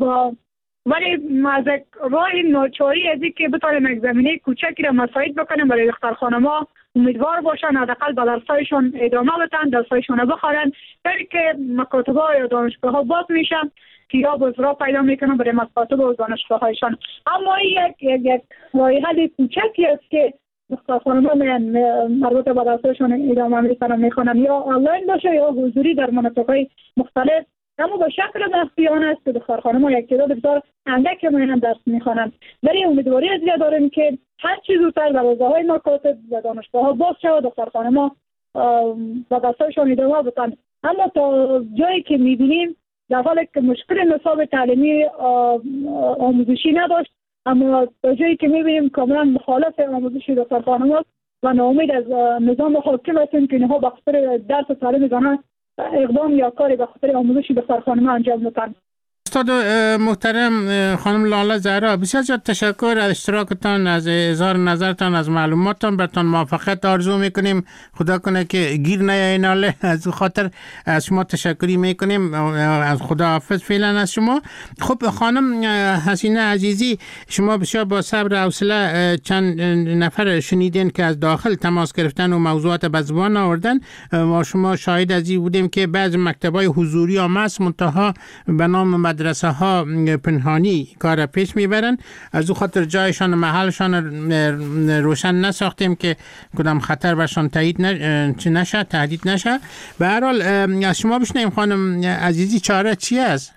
ولی از راه ناچاری از این که بتوانیم یک زمینه کوچکی را مساعد بکنیم برای دختر خانم‌ها امیدوار باشن حداقل به درسایشون ادامه بدن، درسایشون را بخوانند، طوری که مکاتب‌ها یا دانشگاه‌ها باز میشن که یا بازار پیدا میکنن برای مکاتب و دانشگاه‌هایشان. اما یک راه حل کوچکی است که دختر خانم‌ها مربوط به درسایشون ادامه میکنن یا آنلاین باشه یا حضوری در مناطق‌های مختلف، اما با شکل مخفیانه است که دختر خانم‌ها یک تعداد بسیار اندک میان درس میخوانند. ولی امیدواری از داریم که هر چیز زودتر دروازه‌های مکاتب و دانشگاه‌ها باز شود، دختر خانم‌ها با درسایشون ادامه بدن. اما تا جایی که می‌بینیم در حالی که مشکل نصاب تعلیمی آموزشی نداشت، اما تا جایی که می‌بینیم کاملا مخالف آموزش دختر خانم‌ها و ناامید از نظام حاکم هستیم که اینها به خاطر درس و تعلیم زنان اقدام یا کاری به خاطر آموزش دختر خانم‌ها انجام میدن. استاد محترم خانم لاله زهرا، بسیار زیاد تشکر از اشتراکتان، از اظهار نظرتان، از معلوماتتان. براتون موفقیت آرزو میکنیم. خدا کنه که گیر نیای ناله. از خاطر از شما تشکری میکنیم. از خدا حافظ فعلا از شما. خب خانم حسینه عزیزی، شما بسیار با صبر و حوصله چند نفر شنیدین که از داخل تماس گرفتن و موضوعات به زبان آوردن. ما شما شاهد از این بودیم که بعضی مکتب‌های حضوری هم هست، منتها به نام مدرسه ها پنهانی کار پیش میبرن. از او خاطر جایشان و محلشان روشن نساختیم که کدام خطر برشان تهدید نشه. به هر حال از شما بشنیم خانم عزیزی چاره چی است؟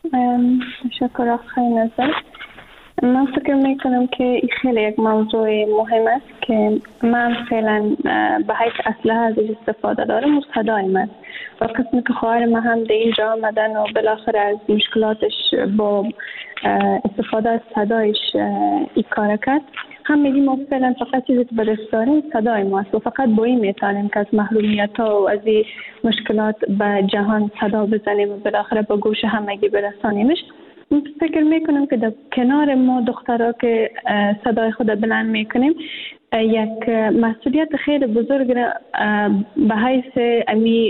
تشکر آقای نظر. من فکر میکنم که این خیلی یک موضوع مهم است که من فعلا به حیث اسلحه ازش استفاده دارم و صدایم است و قسمی که خواهر من هم در اینجا آمدن و بالاخره از مشکلاتش با استفاده از صدایش این کار کرد. هم میگیم ما فعلا فقط چیزی که به دست داریم صدای ماست و فقط با این میتونیم که از محرومیت ها و از این مشکلات به جهان صدا بزنیم و بالاخره با گوش همگی برسانیمش. فکر میکنم که در کنار ما دخترها که صدای خود بلند میکنیم یک مسئولیت خیلی بزرگ به حیث امی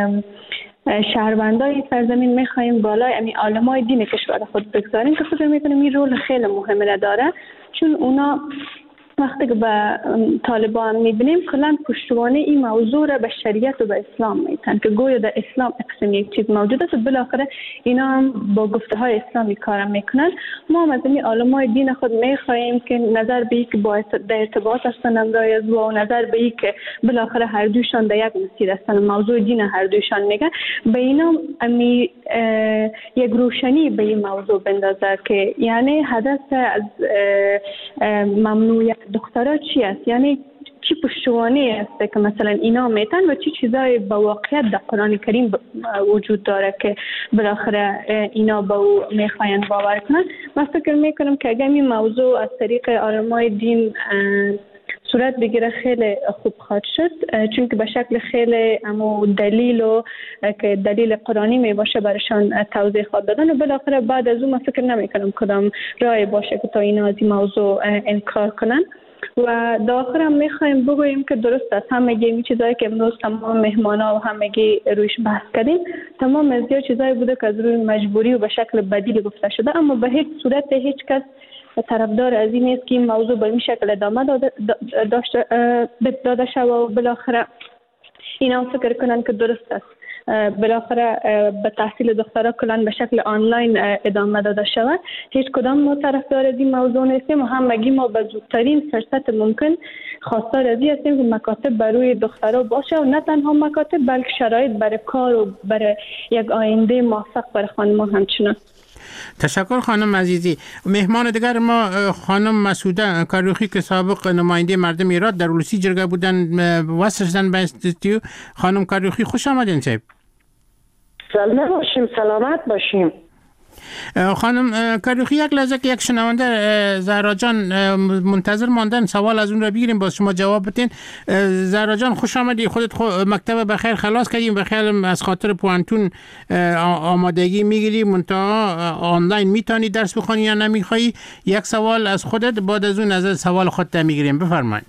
شهروندای سرزمین میخوایم بالای امی عالمای دین کشور خود بگذاریم که خود میکنم این رول خیلی مهمه داره، چون اونا وقتی که به طالبان میبینیم کلا پشتوانه این موضوع را به شریعت و به اسلام میتن که گویا در اسلام اقسام یک چیز موجود است و بالاخره اینا هم با گفته های اسلامی کارم میکنن. ما هم از این علمای دین خود میخواهیم که نظر به اینکه با ارتباط هستن امرای از و نظر به اینکه بالاخره هر دوشان در یک مسیر هستن، موضوع دین هر دوشان میگه، به اینا امی یک روشنی به این موضوع بندازه که یعنی هدف از ممنوعیت دخترها چی است، یعنی چی پشتوانه است که مثلا اینا میتن و چی چیزای با واقعیت در قرآن کریم وجود داره که بالاخره اینا با او میخواین باور کنن. من فکر میکنم که اگر این موضوع از طریق علمای دین صورت بگیره خیلی خوب خواهد شد، چون که به شکل خیلی دلیل و که دلیل قرآنی می باشه برشان توضیح خواهد دادن و بالاخره بعد از اون من فکر نمی کنم کدام راه باشه که تا اینا از این موضوع انکار کنن. و داخل هم میخوایم بگوییم که درست است همگی این چیزایی که امروز تمام مهمانا و همگی رویش بحث کردیم تمام از یا چیزایی بوده که از روی مجبوری و به شکل بدیل گفته شده، اما به هیچ صورت هیچ کس طرفدار از این نیست که این موضوع به این شکل ادامه داده شود و بالاخره اینا فکر کنن که درست است بالاخره به تحصیل دخترها کلان به شکل آنلاین ادامه داده شود. هیچ کدام ما طرفدار این موضوع نیستیم و همگی ما به زودترین فرصت ممکن خواستار از این هستیم که مکاتب برای دخترها باشه و نه تنها مکاتب بلکه شرایط برای کار و برای یک آینده موفق برای خانم‌ها همچنان. تشکر خانم عزیزی. مهمان دیگر ما خانم مسعوده کاروخی که سابق نماینده مردم ایران در ولسی جرگه بودن وصل شدن به استودیو. خانم کاروخی خوش آمدین. صاحب سلامت باشیم، سلامت باشیم. خانم کاروخی، یک لحظه که یک شنونده زهرا جان منتظر ماندن، سوال از اون را بگیریم باز شما جواب بدین. زهرا جان خوش آمدی. خودت مکتب بخیر خلاص کردیم، بخیر از خاطر پوانتون آمادگی میگیری، منتها آنلاین میتونی درس بخونی یا نمیخوایی؟ یک سوال از خودت، بعد از اون از سوال خودت میگیریم. بفرمایید.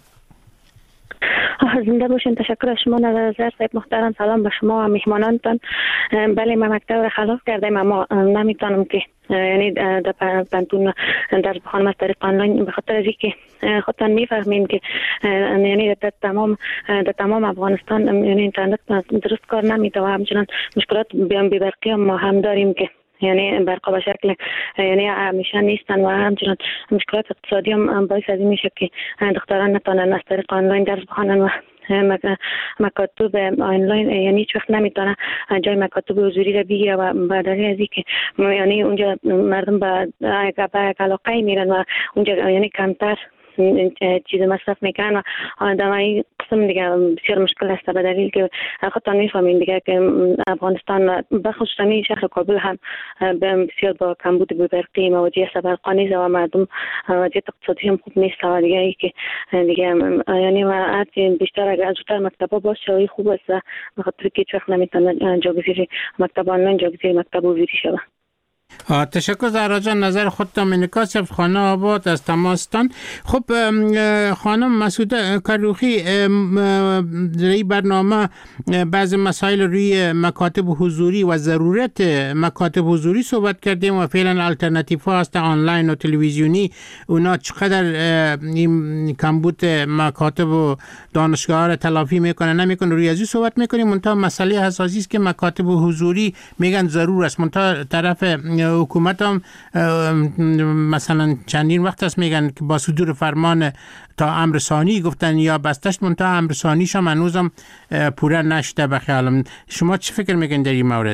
زنده باشین. تشکر از شما نظر صاحب محترم. سلام به شما و مهمانانتان. بله من مکتب را خلاص کردم اما نمیتونم که یعنی در پانتون درس بخوانم از طریق آنلاین، به خاطر از اینکه خودتان میفهمین که یعنی در تمام افغانستان یعنی اینترنت درست کار نمیده و همچنان مشکلات بی‌برقی ما هم داریم که یعنی برقا به شکل یعنی همیشه نیستن و همچنان مشکلات اقتصادی هم باعث از این میشه که دختران نتونن از طریق آنلاین درس بخوانن و مکاتب آنلاین یعنی هیچ وقت نمیتونه جای مکاتب حضوری را بگیره و بعد از اینکه یعنی اونجا مردم به علاقه میرن و اونجا یعنی کمتر چیز مصرف میکنن و در این قسم دیگه بسیار مشکل است، به دلیل که خودتان میفهمین دیگه که افغانستان بخصوص این شهر کابل هم بسیار با کمبود بی‌برقی مواجه است، برقا نیست و مردم وضعیت اقتصادی هم خوب نیست و دیگه ای که دیگه یعنی هر بیشتر اگر زودتر مکتبا باشه و خوب است و به خاطر که هیچ وقت نمیتونه جاگزین مکتب آنلاین جاگزین مکتب حضوری شود. تشکر زهرا جان، نظر خودتان انعکاس یافت. خانه آباد از تماستان. خب خانم مسعوده کاروخی، در برنامه بعض مسائل روی مکاتب حضوری و ضرورت مکاتب حضوری صحبت کردیم و فعلا الٹرناتیو ها هست آنلاین و تلویزیونی، اونا چقدر این کمبود مکاتب و دانشگاه را تلافی میکنه نمیکنه، روی ازی صحبت میکنیم. منتها مسئله حساسی است که مکاتب حضوری میگن ضرور است، منتها طرف حکومت هم مثلا چندین وقت است میگن که با صدور فرمان تا امر ثانی گفتن یا بستش، منتها امر ثانیش هم هنوزم پوره نشده. به خیالم شما چی فکر میگن در این مورد؟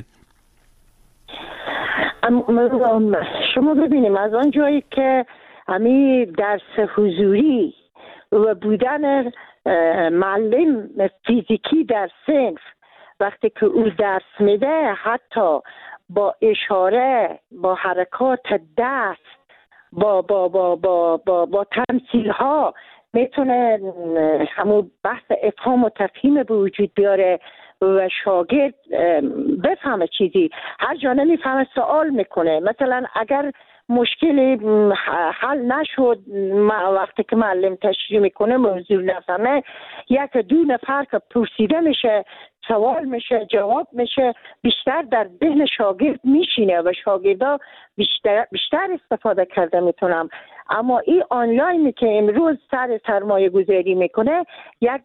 شما ببینیم از آن جایی که همی درس حضوری و بودن معلم فیزیکی در صنف وقتی که او درس میده حتی با اشاره، با حرکات دست، با تمثیل ها میتونه همون بحث افهام و تفهیم به وجود بیاره و شاگرد بفهمه چیزی. هر جا نمیفهمه سوال میکنه. مثلا اگر مشکلی حل نشد وقتی که معلم تشریح میکنه موضوع نفهمه، یک دو نفر که پرسیده میشه، سوال میشه، جواب میشه، بیشتر در ذهن شاگرد میشینه و شاگردا بیشتر استفاده کرده میتونم. اما این آنلاینی که امروز سرمایه گذاری میکنه یک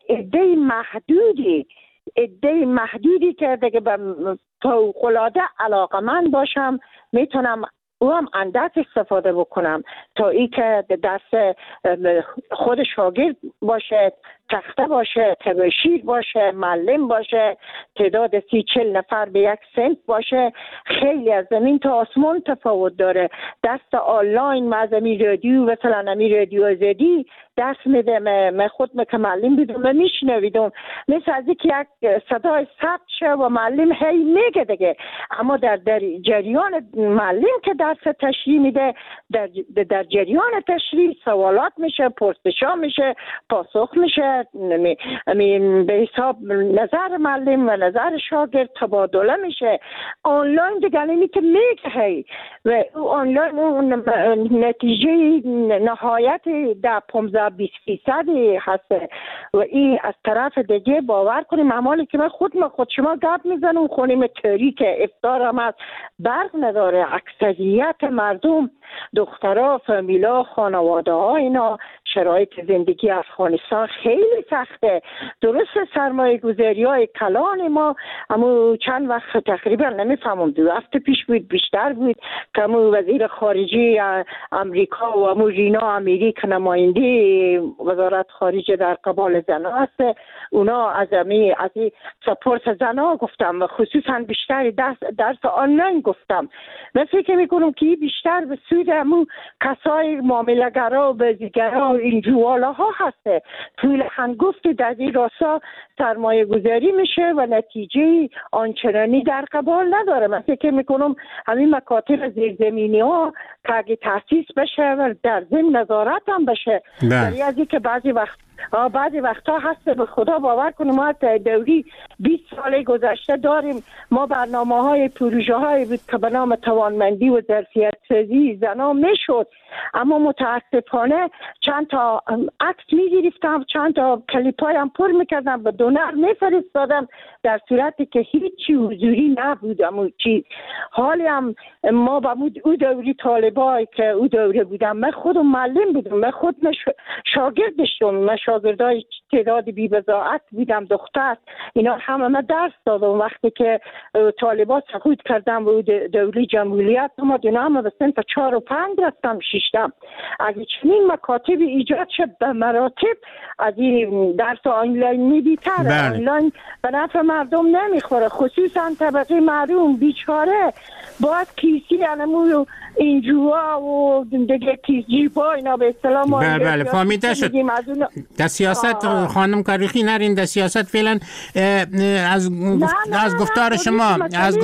عده محدودی که دیگه به فوق‌العاده علاقه‌مند باشم میتونم او هم اندک استفاده بکنم تا ای که درس خود شاگرد باشه، تخته باشه، تبشیر باشه، معلم باشه، تعداد 30-40 نفر به یک صنف باشه. خیلی از زمین تا آسمان تفاوت داره. دست آنلاین مزمی رادیو مثلا امی رادیو آزادی درس میده، من خود که معلم بیدم و میشنویدم مثل از یک صدای ثبت شه و معلم هی میگه دیگه، اما در جریان معلم که درس تشریح میده در جریان تشریح سوالات میشه، پرسشا میشه، پاسخ میشه، به حساب نظر معلم و نظر شاگرد تبادله میشه. آنلاین دیگه اینی که میگه و آنلاین اون نتیجه نهایت در 15-20% هست و این از طرف دیگه باور کنیم عمالی که من خود شما گپ میزنم خونیم تاریک افطار هم از برق نداره. اکثریت مردم دخترها، فامیلا، خانواده ها اینا شرایط زندگی افغانستان خیلی سخته. درست سرمایه گذاری های کلان ما اما چند وقت تقریبا نمیفهمم 2 هفته پیش بود بیشتر بود که وزیر خارجه امریکا و امو رینا امری که نماینده وزارت خارجه در قبال زنها هست، اونا از سپورت زنها گفتم و خصوصا بیشتر درس آنلاین گفتم. من فکر میکنم که بیشتر به سود امو کسای معامله‌گرا و بازیگرا و این جوالاها هسته. طول هنگفت در این راستا سرمایه گذاری میشه و نتیجه آنچنانی در قبال نداره. من فکر میکنم همین مکاتب زیرزمینی ها که اگه تاسیس بشه و در ضمن نظارت هم بشه، در از که بعضی وقتا هست به خدا باور کنیم ما دوری 20 سال گذشته داریم، ما برنامه های پروژه های بود که به نام توانمندی و ظرفیت سازی زنان میشد، اما متاسفانه چند تا عکس میگرفتم، چند تا کلیپای هم پر میکردم به دونر میفرستادم در صورتی که هیچی حضوری نبود. اما چی حالی هم ما با او دوری طالبایی که او دوره بودم، من خودم معلم بودم، من خود شاگردشم، من شاگردای تعداد بی بضاعت بودم، دختر اینا همه من درس دادم. وقتی که طالبات سقوط کردم و دوری جمهوریت ما دونم به سنت 4 و 5 رفتم 6. اگه چنین مکاتب ایجاد شد به مراتب از این درس آنلاین میدیتر، آنلاین به نفع مردم نمیخوره، خصوصا طبقه محروم بیچاره باید کیسی انمو اینجوا و دیگه کیس جیبا اینا به اصطلاح ما بله فهمیده شد. در سیاست خانم کاریخی نرین، در سیاست فعلا از گفتار شما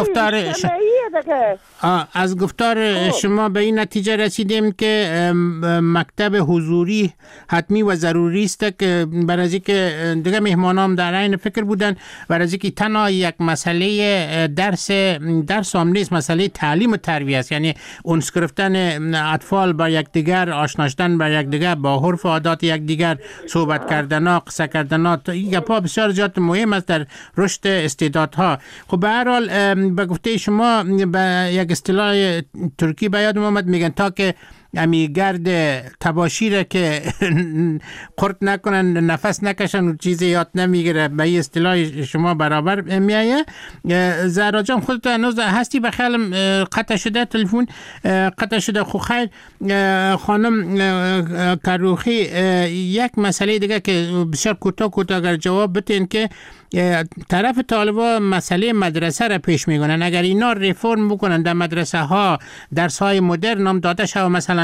از گفتار شما به این نتیجه رسیدیم که مکتب حضوری حتمی و ضروری است، که برای از اینکه دیگه مهمانام در عین فکر بودن، برای از اینکه تنها یک مسئله درس هم نیست، مسئله تعلیم و تربیت است، یعنی اونس گرفتن اطفال با یکدیگر، آشنا شدن با یکدیگر، با عرف و عادات یکدیگر، صحبت کردن، قصه کردن، این گپا بسیار زیاد مهم است در رشد استعدادها. خب به هر حال به گفته شما به یک اصطلاح ترکی به یادم اومد، میگن تا که امی گرد تباشیره که قرط نکنن نفس نکشن و چیزی یاد نمیگیره، به این اصطلاح شما برابر میایه. زهرا جان خودت هنوز هستی؟ بخیالم قطع شده تلفن قطع شده. خو خیر خانم کروخی، یک مسئله دیگه که بسیار کوتاه اگر جواب بتین که طرف طالبا مسئله مدرسه را پیش میگنن، اگر اینا ریفرم بکنن در مدرسه ها درس های مدرن هم داده شود، مثلا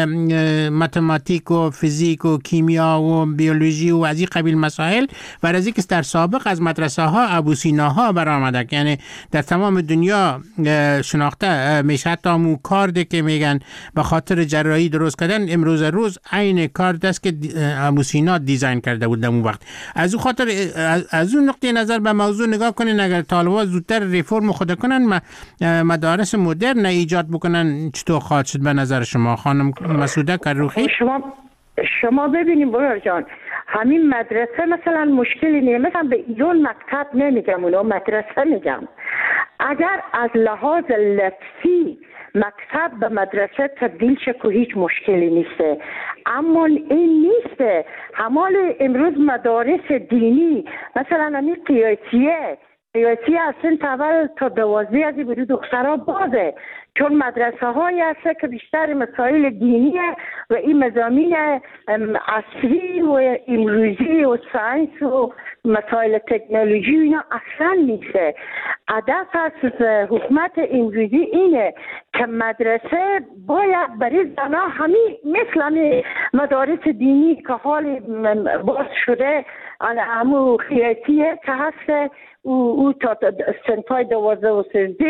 متماتیک و فیزیک و کیمیا و بیولوژی و از این قبیل مسائل، و از اینکه در سابق از مدرسه ها ابوسیناها برآمده، یعنی در تمام دنیا شناخته میشه. حتی همون کارد که میگن به خاطر جراحی درست کردن، امروز روز عین کارد است که ابوسینا دیزاین کرده بود در اون وقت. از اون خاطر از اون نقطه نظر به موضوع نگاه کنین، اگر طالبا زودتر ریفرم خود کنن، مدارس مدرن ایجاد بکنن، چطور خواهد شد به نظر شما خانم مسعوده کروخی؟ شما ببینیم برار جان، همین مدرسه مثلا مشکلی نیست، مثلا به ایران مکتب نمیگم، اونا مدرسه میگم. اگر از لحاظ لفظی مکتب به مدرسه تبدیل شه که هیچ مشکلی نیسته، اما این نیسته. همال امروز مدارس دینی مثلا همین قیاسیه از سنت اول تا 12 از برای دخترها بازه، چون مدرسه هایی هست که بیشتر مسائل دینیه و این مضامین عصری و امروزی و ساینس و مسائل تکنولوژی اینا اصلا نیسته. هدف از حکومت امروزی اینه که مدرسه باید برای زنها همین مثل مدارس دینی که حال باز شده همون خیاتیه که هست او تا سنتای 12 و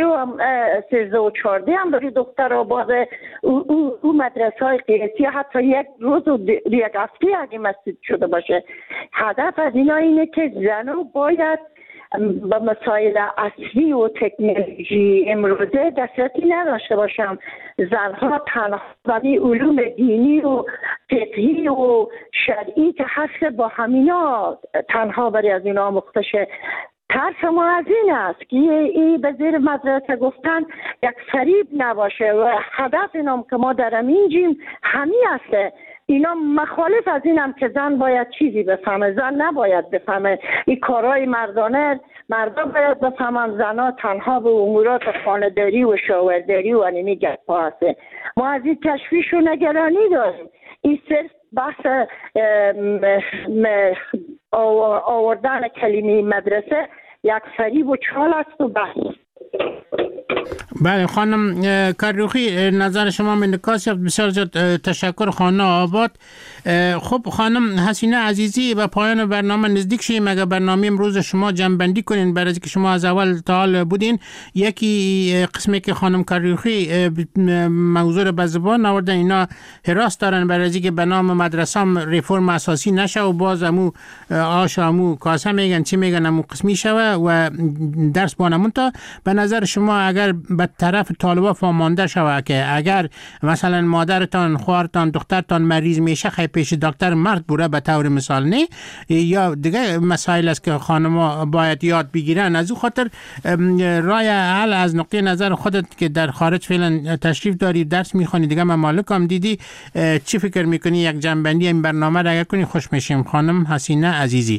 13 و 14 هم برای دختر بازه. او مدرسه های قیاسی حتی یک روز و یک هفته اگه مسجد شده باشه. هدف از اینا اینه که زنها باید با مسائل اصلی و تکنولوژی امروزه دسترسی نداشته باشم. زنها تنها برای علوم دینی و فقهی و شرعی که هست با همینا تنها برای از اینا مختصه. ترس ما از این است که این به زیر مدرسه گفتن یک فریب نباشه و هدف اینم که ما در همینجیم همی هسته اینا مخالف از اینم که زن باید چیزی بفهمه، زن نباید بفهمه. این کارهای مردانه مردا باید بفهمن، زنها تنها به امورات خانه‌داری و شاورداری و اینمی گپا هسته. ما از این تشویش و نگرانی داریم. این صرف بحث آوردن کلمه مدرسه یک فریب و چال است و بحث. بله خانم کروخی، نظر شما من نکاس یافت. بسیار زیاد تشکر خانم آباد. خب خانم حسینه عزیزی، به پایان برنامه نزدیک شیم. اگر برنامه امروز شما جمع‌بندی کنین برای اینکه شما از اول تا حال بودین، یکی قسمی که خانم کروخی موضوع رو به زبان آوردن، اینا حراس دارن برای اینکه به نام مدرسه‌ام ریفرم اساسی نشه و باز امو آش امو کاسه میگن چی میگن امو قسمی شوه و درس بانمون. تا به نظر شما اگر به طرف طالبا فهمانده شوه که اگر مثلا مادرتان، خواهرتان، دخترتان مریض میشه خیلی پیش دکتر مرد بوده به طور مثال، نه یا دیگه مسائل است که خانم‌ها باید یاد بگیرن، از اون خاطر رای حل از نقطه نظر خودت که در خارج فعلا تشریف داری، درس میخوانی، دیگه ممالک هم دیدی، چی فکر میکنی یک جنبندی این برنامه را اگر کنی خوش میشیم؟ خانم حسینه عزیزی.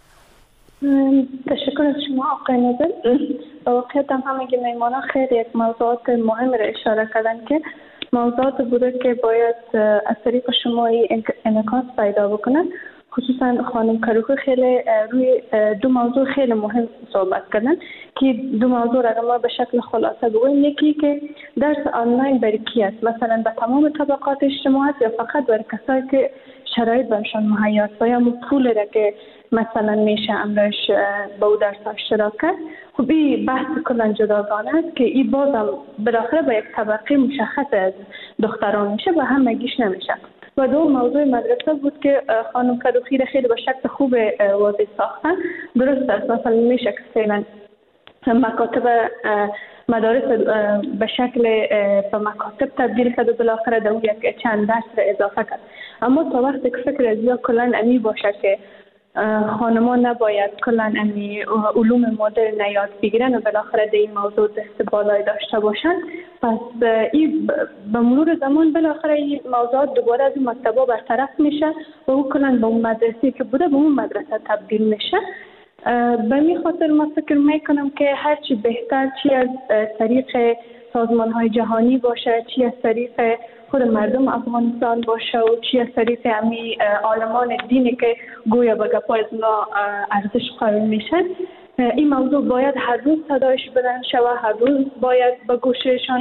تشکر از شما آقای ناظر. واقعیت هم همه میمانا خیلی یک موضوعات مهم را اشاره کردن که موضوعات بوده که باید از طریق شما انعکاس پیدا بکنن. خصوصا خانم کروخی خیلی روی دو موضوع خیلی مهم صحبت کردن که دو موضوع را ما به شکل خلاصه بگویم. یکی که درس آنلاین برای کی است، مثلا به تمام طبقات اجتماعی یا فقط برای کسایی که شرایط برشان مهیا است و یا پول را که مثلا میشه امرش با او درس اشتراک کرد. خب این بحث کلا جداگانه است که این بازم بالاخره به یک طبقه مشخص از دختران میشه و همگیش نمیشه. و دو موضوع مدرسه بود که خانم کروخی را خیلی به شکل خوب واضح ساختن. درست است، مثلا میشه که فعلا مکاتب مدارس به شکل به مکاتب تبدیل کرد و بالاخره در یک چند درس را اضافه کرد، اما تا وقتی که فکر از یا کلا امی باشه که خانمان نباید کلا امی علوم مدرن یاد بگیرن و بالاخره در این موضوع دست بالای داشته باشن، پس این به مرور زمان بالاخره این موضوعات دوباره از این مکتبا برطرف میشه و او کلا به اون مدرسی که بوده به اون مدرسه تبدیل میشه. به می خاطر ما فکر میکنم که هرچی بهتر، چی از طریق سازمان های جهانی باشه، چی از طریق خود مردم افغانستان باشه و چی از طریق امی عالمان دینی که گویا به گپای از اونا ارزش قائل میشن، این موضوع باید هر روز صدایش بلند شود، هر روز باید به گوششان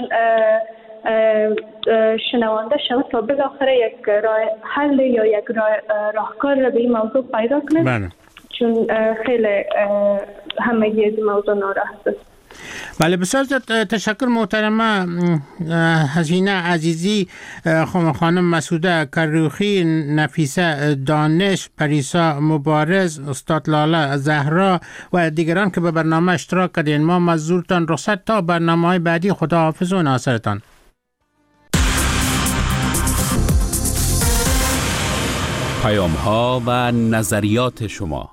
شنوانده شود تا بالاخره یک راه حل یا یک راهکار را به این موضوع پیدا کنند. چون خیلی همگی از موضوع ناراحت است. بله بسیار تشکر محترمه حسینه عزیزی، خانم مسعوده کروخی، نفیسه دانش، پریسا مبارز، استاد لاله زهرا و دیگران که به برنامه اشتراک کردین. ما مزورتان رخصت تا برنامه‌های بعدی. خداحافظ و ناصرتان. پیام‌ها و نظریات شما.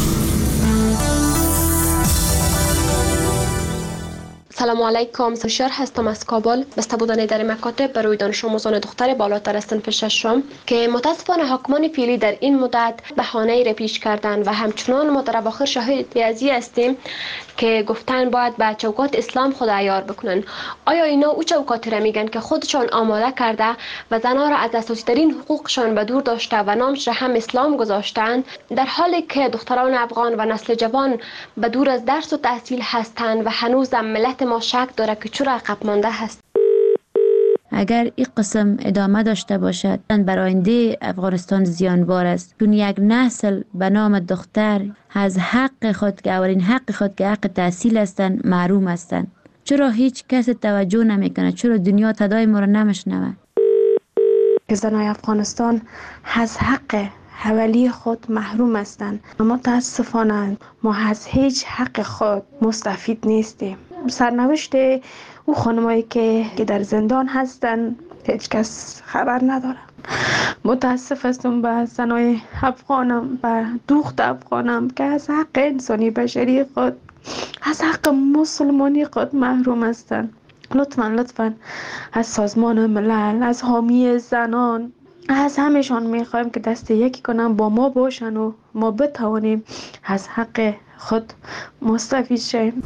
سلام علیکم، سشار هستم از کابل. بسته بودن در مکاتب برای دانش آموزان دختر بالاتر از صنف ششم که متاسفانه حاکمان فعلی در این مدت بهانه‌ای را پیش کردند و همچنان ما در اواخر شاهد ازی هستیم که گفتن باید به چوکات اسلام خود عیار بکنن. آیا اینا او چوکاتی را میگن که خودشان آماده کرده و زنها را از اساسی ترین حقوقشان به دور داشته و نامش را هم اسلام گذاشتند، در حالی که دختران افغان و نسل جوان به دور از درس و تحصیل هستند و هنوز ملت ما شک داره که چرا عقب مانده هست. اگر این قسم ادامه داشته باشد بر آینده افغانستان زیانبار است، چون یک نسل به نام دختر از حق خود که اولین حق خود که حق تحصیل هستند محروم هستند. چرا هیچ کس توجه نمیکنه؟ چرا دنیا صدای ما را نمیشنوه؟ که زنای افغانستان از حق حوالی خود محروم هستند. متاسفانه ما از هیچ حق خود مستفید نیستیم. سرنوشت او خانمایی که در زندان هستن هیچ کس خبر نداره. متاسف هستم به زنای افغانم، به دختر افغانم که از حق انسانی بشری خود، از حق مسلمانی خود محروم هستند. لطفاً از سازمان ملل، از حامی زنان، از همشان میخوایم که دست یکی کنن، با ما باشن و ما بتوانیم از حق خود مستفید شویم.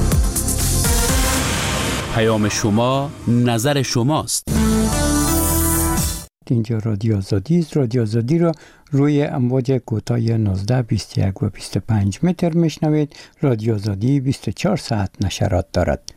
پیام شما نظر شماست. اینجا رادیو آزادی است. رادیو آزادی را روی امواج کوتاه 19، 21 و 25 متر میشنوید. رادیو آزادی 24 ساعت نشرات دارد.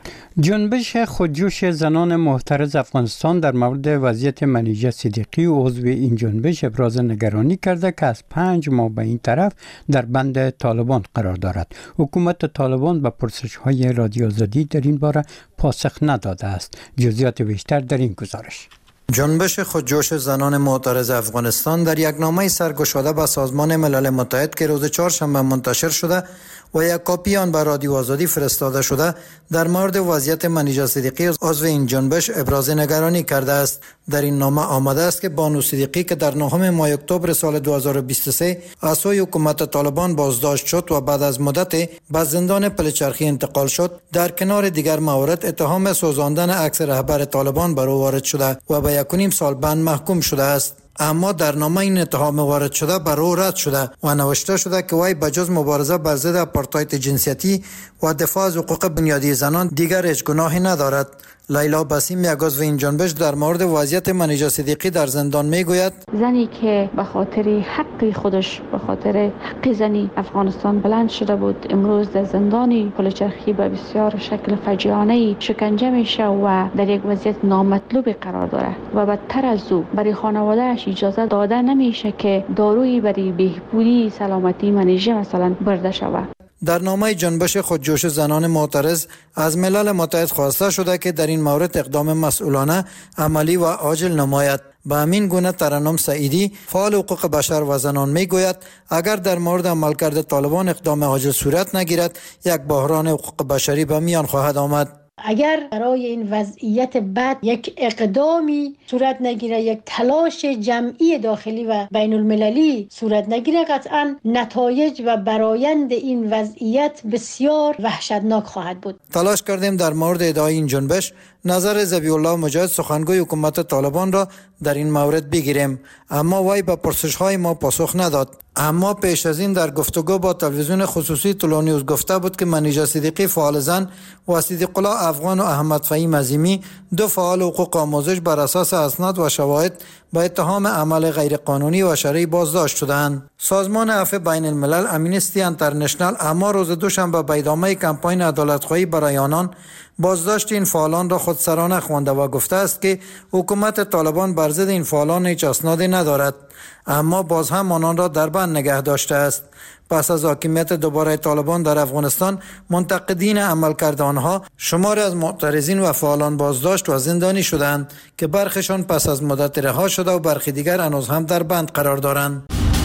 جنبش خودجوش زنان معترض افغانستان در مورد وضعیت منیژه صدیقی و عضو این جنبش ابراز نگرانی کرده که از 5 ماه به این طرف در بند طالبان قرار دارد. حکومت طالبان به پرسش‌های رادیو آزادی در این باره پاسخ نداده است. جزئیات بیشتر در این گزارش. جنبش خودجوش زنان معترض افغانستان در یک نامه سرگشاده به سازمان ملل متحد که روز چهارشنبه منتشر شده و یک کاپی آن به رادیو آزادی فرستاده شده در مورد وضعیت منیژه صدیقی عضو این جنبش ابراز نگرانی کرده است. در این نامه آمده است که بانو صدیقی که در 9 ماه اکتبر سال 2023 از سوی حکومت طالبان بازداشت شد و بعد از مدت به زندان پلچرخی انتقال شد، در کنار دیگر موارد اتهام سوزاندن عکس رهبر طالبان بر او وارد شده و به 1.5 سال بند محکوم شده است. اما در نامه این اتهام وارد شده بر او رد شده و نوشته شده که وی بجز مبارزه بر ضد آپارتاید جنسیتی و دفاع از حقوق بنیادی زنان دیگر هیچ گناهی ندارد. لیلا بسیم، یک عضو این جنبش، در مورد وضعیت منیژه صدیقی در زندان میگوید: زنی که به خاطر حق خودش، به خاطر حق زنی افغانستان بلند شده بود، امروز در زندان پلچرخی به بسیار شکل فجیعانه شکنجه میشه و در یک وضعیت نامطلوب قرار داره و بدتر از او برای خانواده‌اش اجازه داده نمیشه که دارویی برای بهبودی سلامتی منیژه مثلا برده شود. در نامه جنبش خودجوش زنان معترض از ملل متحد خواسته شده که در این مورد اقدام مسئولانه، عملی و عاجل نماید. به همین گونه ترنم سعیدی، فعال حقوق بشر و زنان میگوید اگر در مورد عملکرد طالبان اقدام عاجل صورت نگیرد، یک بحران حقوق بشری به میان خواهد آمد. اگر برای این وضعیت بد یک اقدامی صورت نگیره، یک تلاش جمعی داخلی و بین المللی صورت نگیره، قطعا نتایج و برآیند این وضعیت بسیار وحشتناک خواهد بود. تلاش کردیم در مورد ادعای این جنبش نظر ذبیح الله مجاهد، سخنگوی حکومت طالبان را در این مورد بگیریم، اما وی به پرسش‌های ما پاسخ نداد. اما پیش از این در گفتگو با تلویزیون خصوصی طلوع نیوز گفته بود که منیژه صدیقی فعال زن و صدیق الله افغان و احمد فهیم عظیمی، دو فعال حقوق آموزش، بر اساس اسناد و شواهد با اتهام عمل غیرقانونی و شرعی بازداشت شدند. سازمان عفو بین الملل امنیستی انترنشنال اما روز دوشنبه به ادامه کمپاین عدالت‌خواهی برای آنان بازداشت این فعالان را خودسرانه خوانده و گفته است که حکومت طالبان بر ضد این فعالان هیچ اسنادی ندارد، اما باز هم آنان را در بند نگه داشته است. پس از حاکمیت دوباره طالبان در افغانستان، منتقدین عملکرد آنها شماری از معترضین و فعالان بازداشت و زندانی شدند که برخیشان پس از مدت رها شده و برخی دیگر هنوز هم در بند قرار دارند.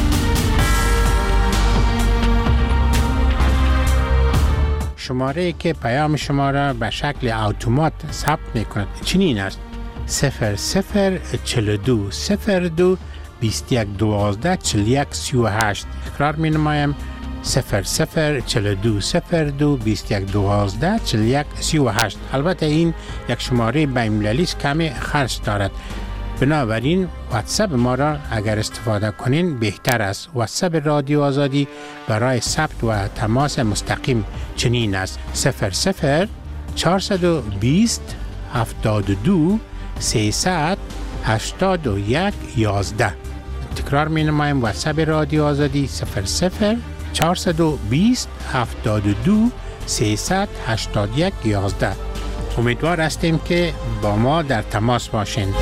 شماره که پیام شما را به شکل اتومات ثبت می‌کند چنین است: 0042 02 21 12 41 38. تکرار می‌نمایم: 0042 02 21 12 41 38. البته این یک شماره بین‌المللی است، کمی خرج دارد، بنابراین واتساپ ما را اگر استفاده کنین بهتر است. واتساپ رادیو آزادی برای ثبت و تماس مستقیم چنین است: 00 420 72 300 81 11. تکرار می نمایم: واتساپ رادیو آزادی 00 420 72 300 81 11. امیدوار هستیم که با ما در تماس باشین.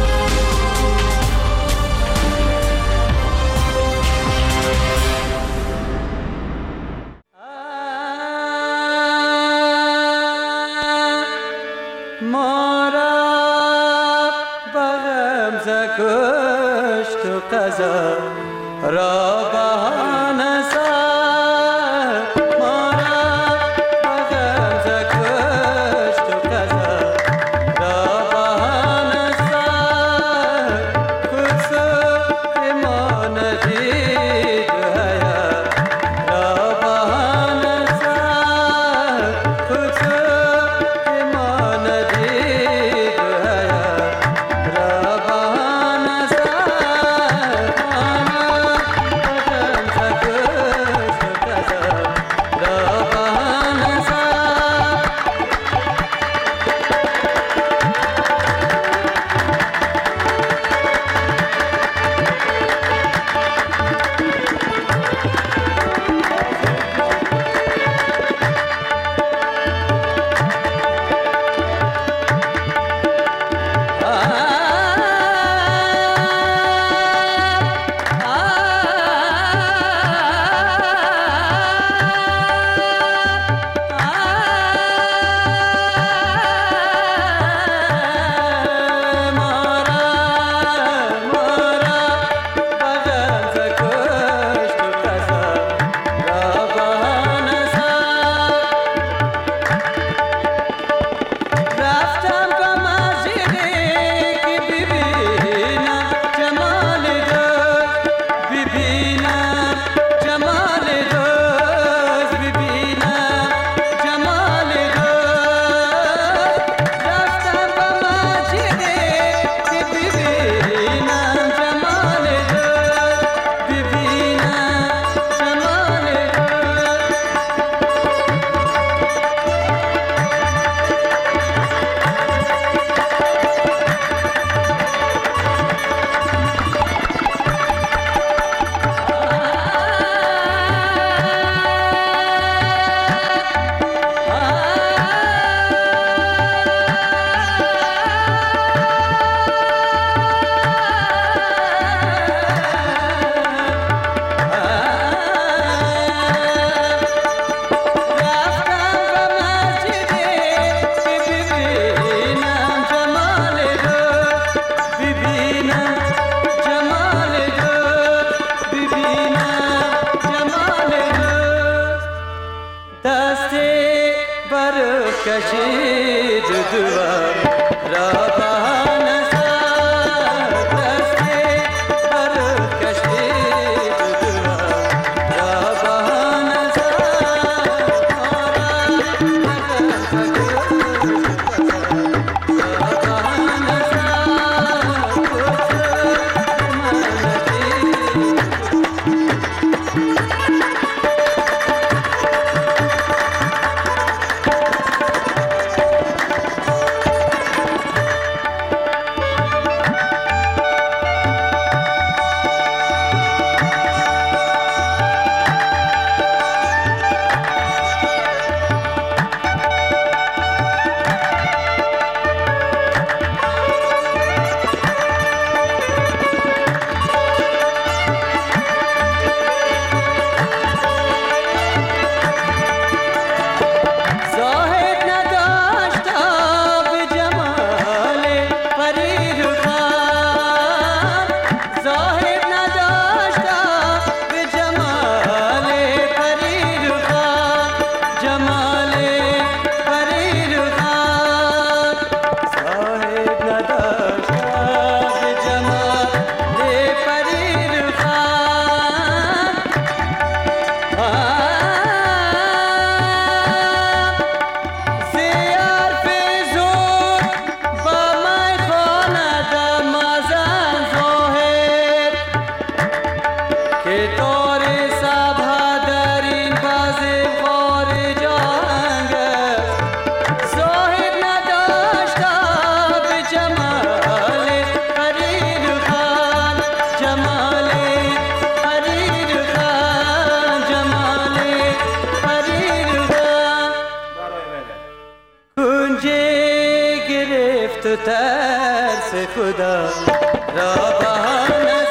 کشید دوام را بهانه زد دستی بر کشید دوام را بهانه زد تو ترس خدا را بهانه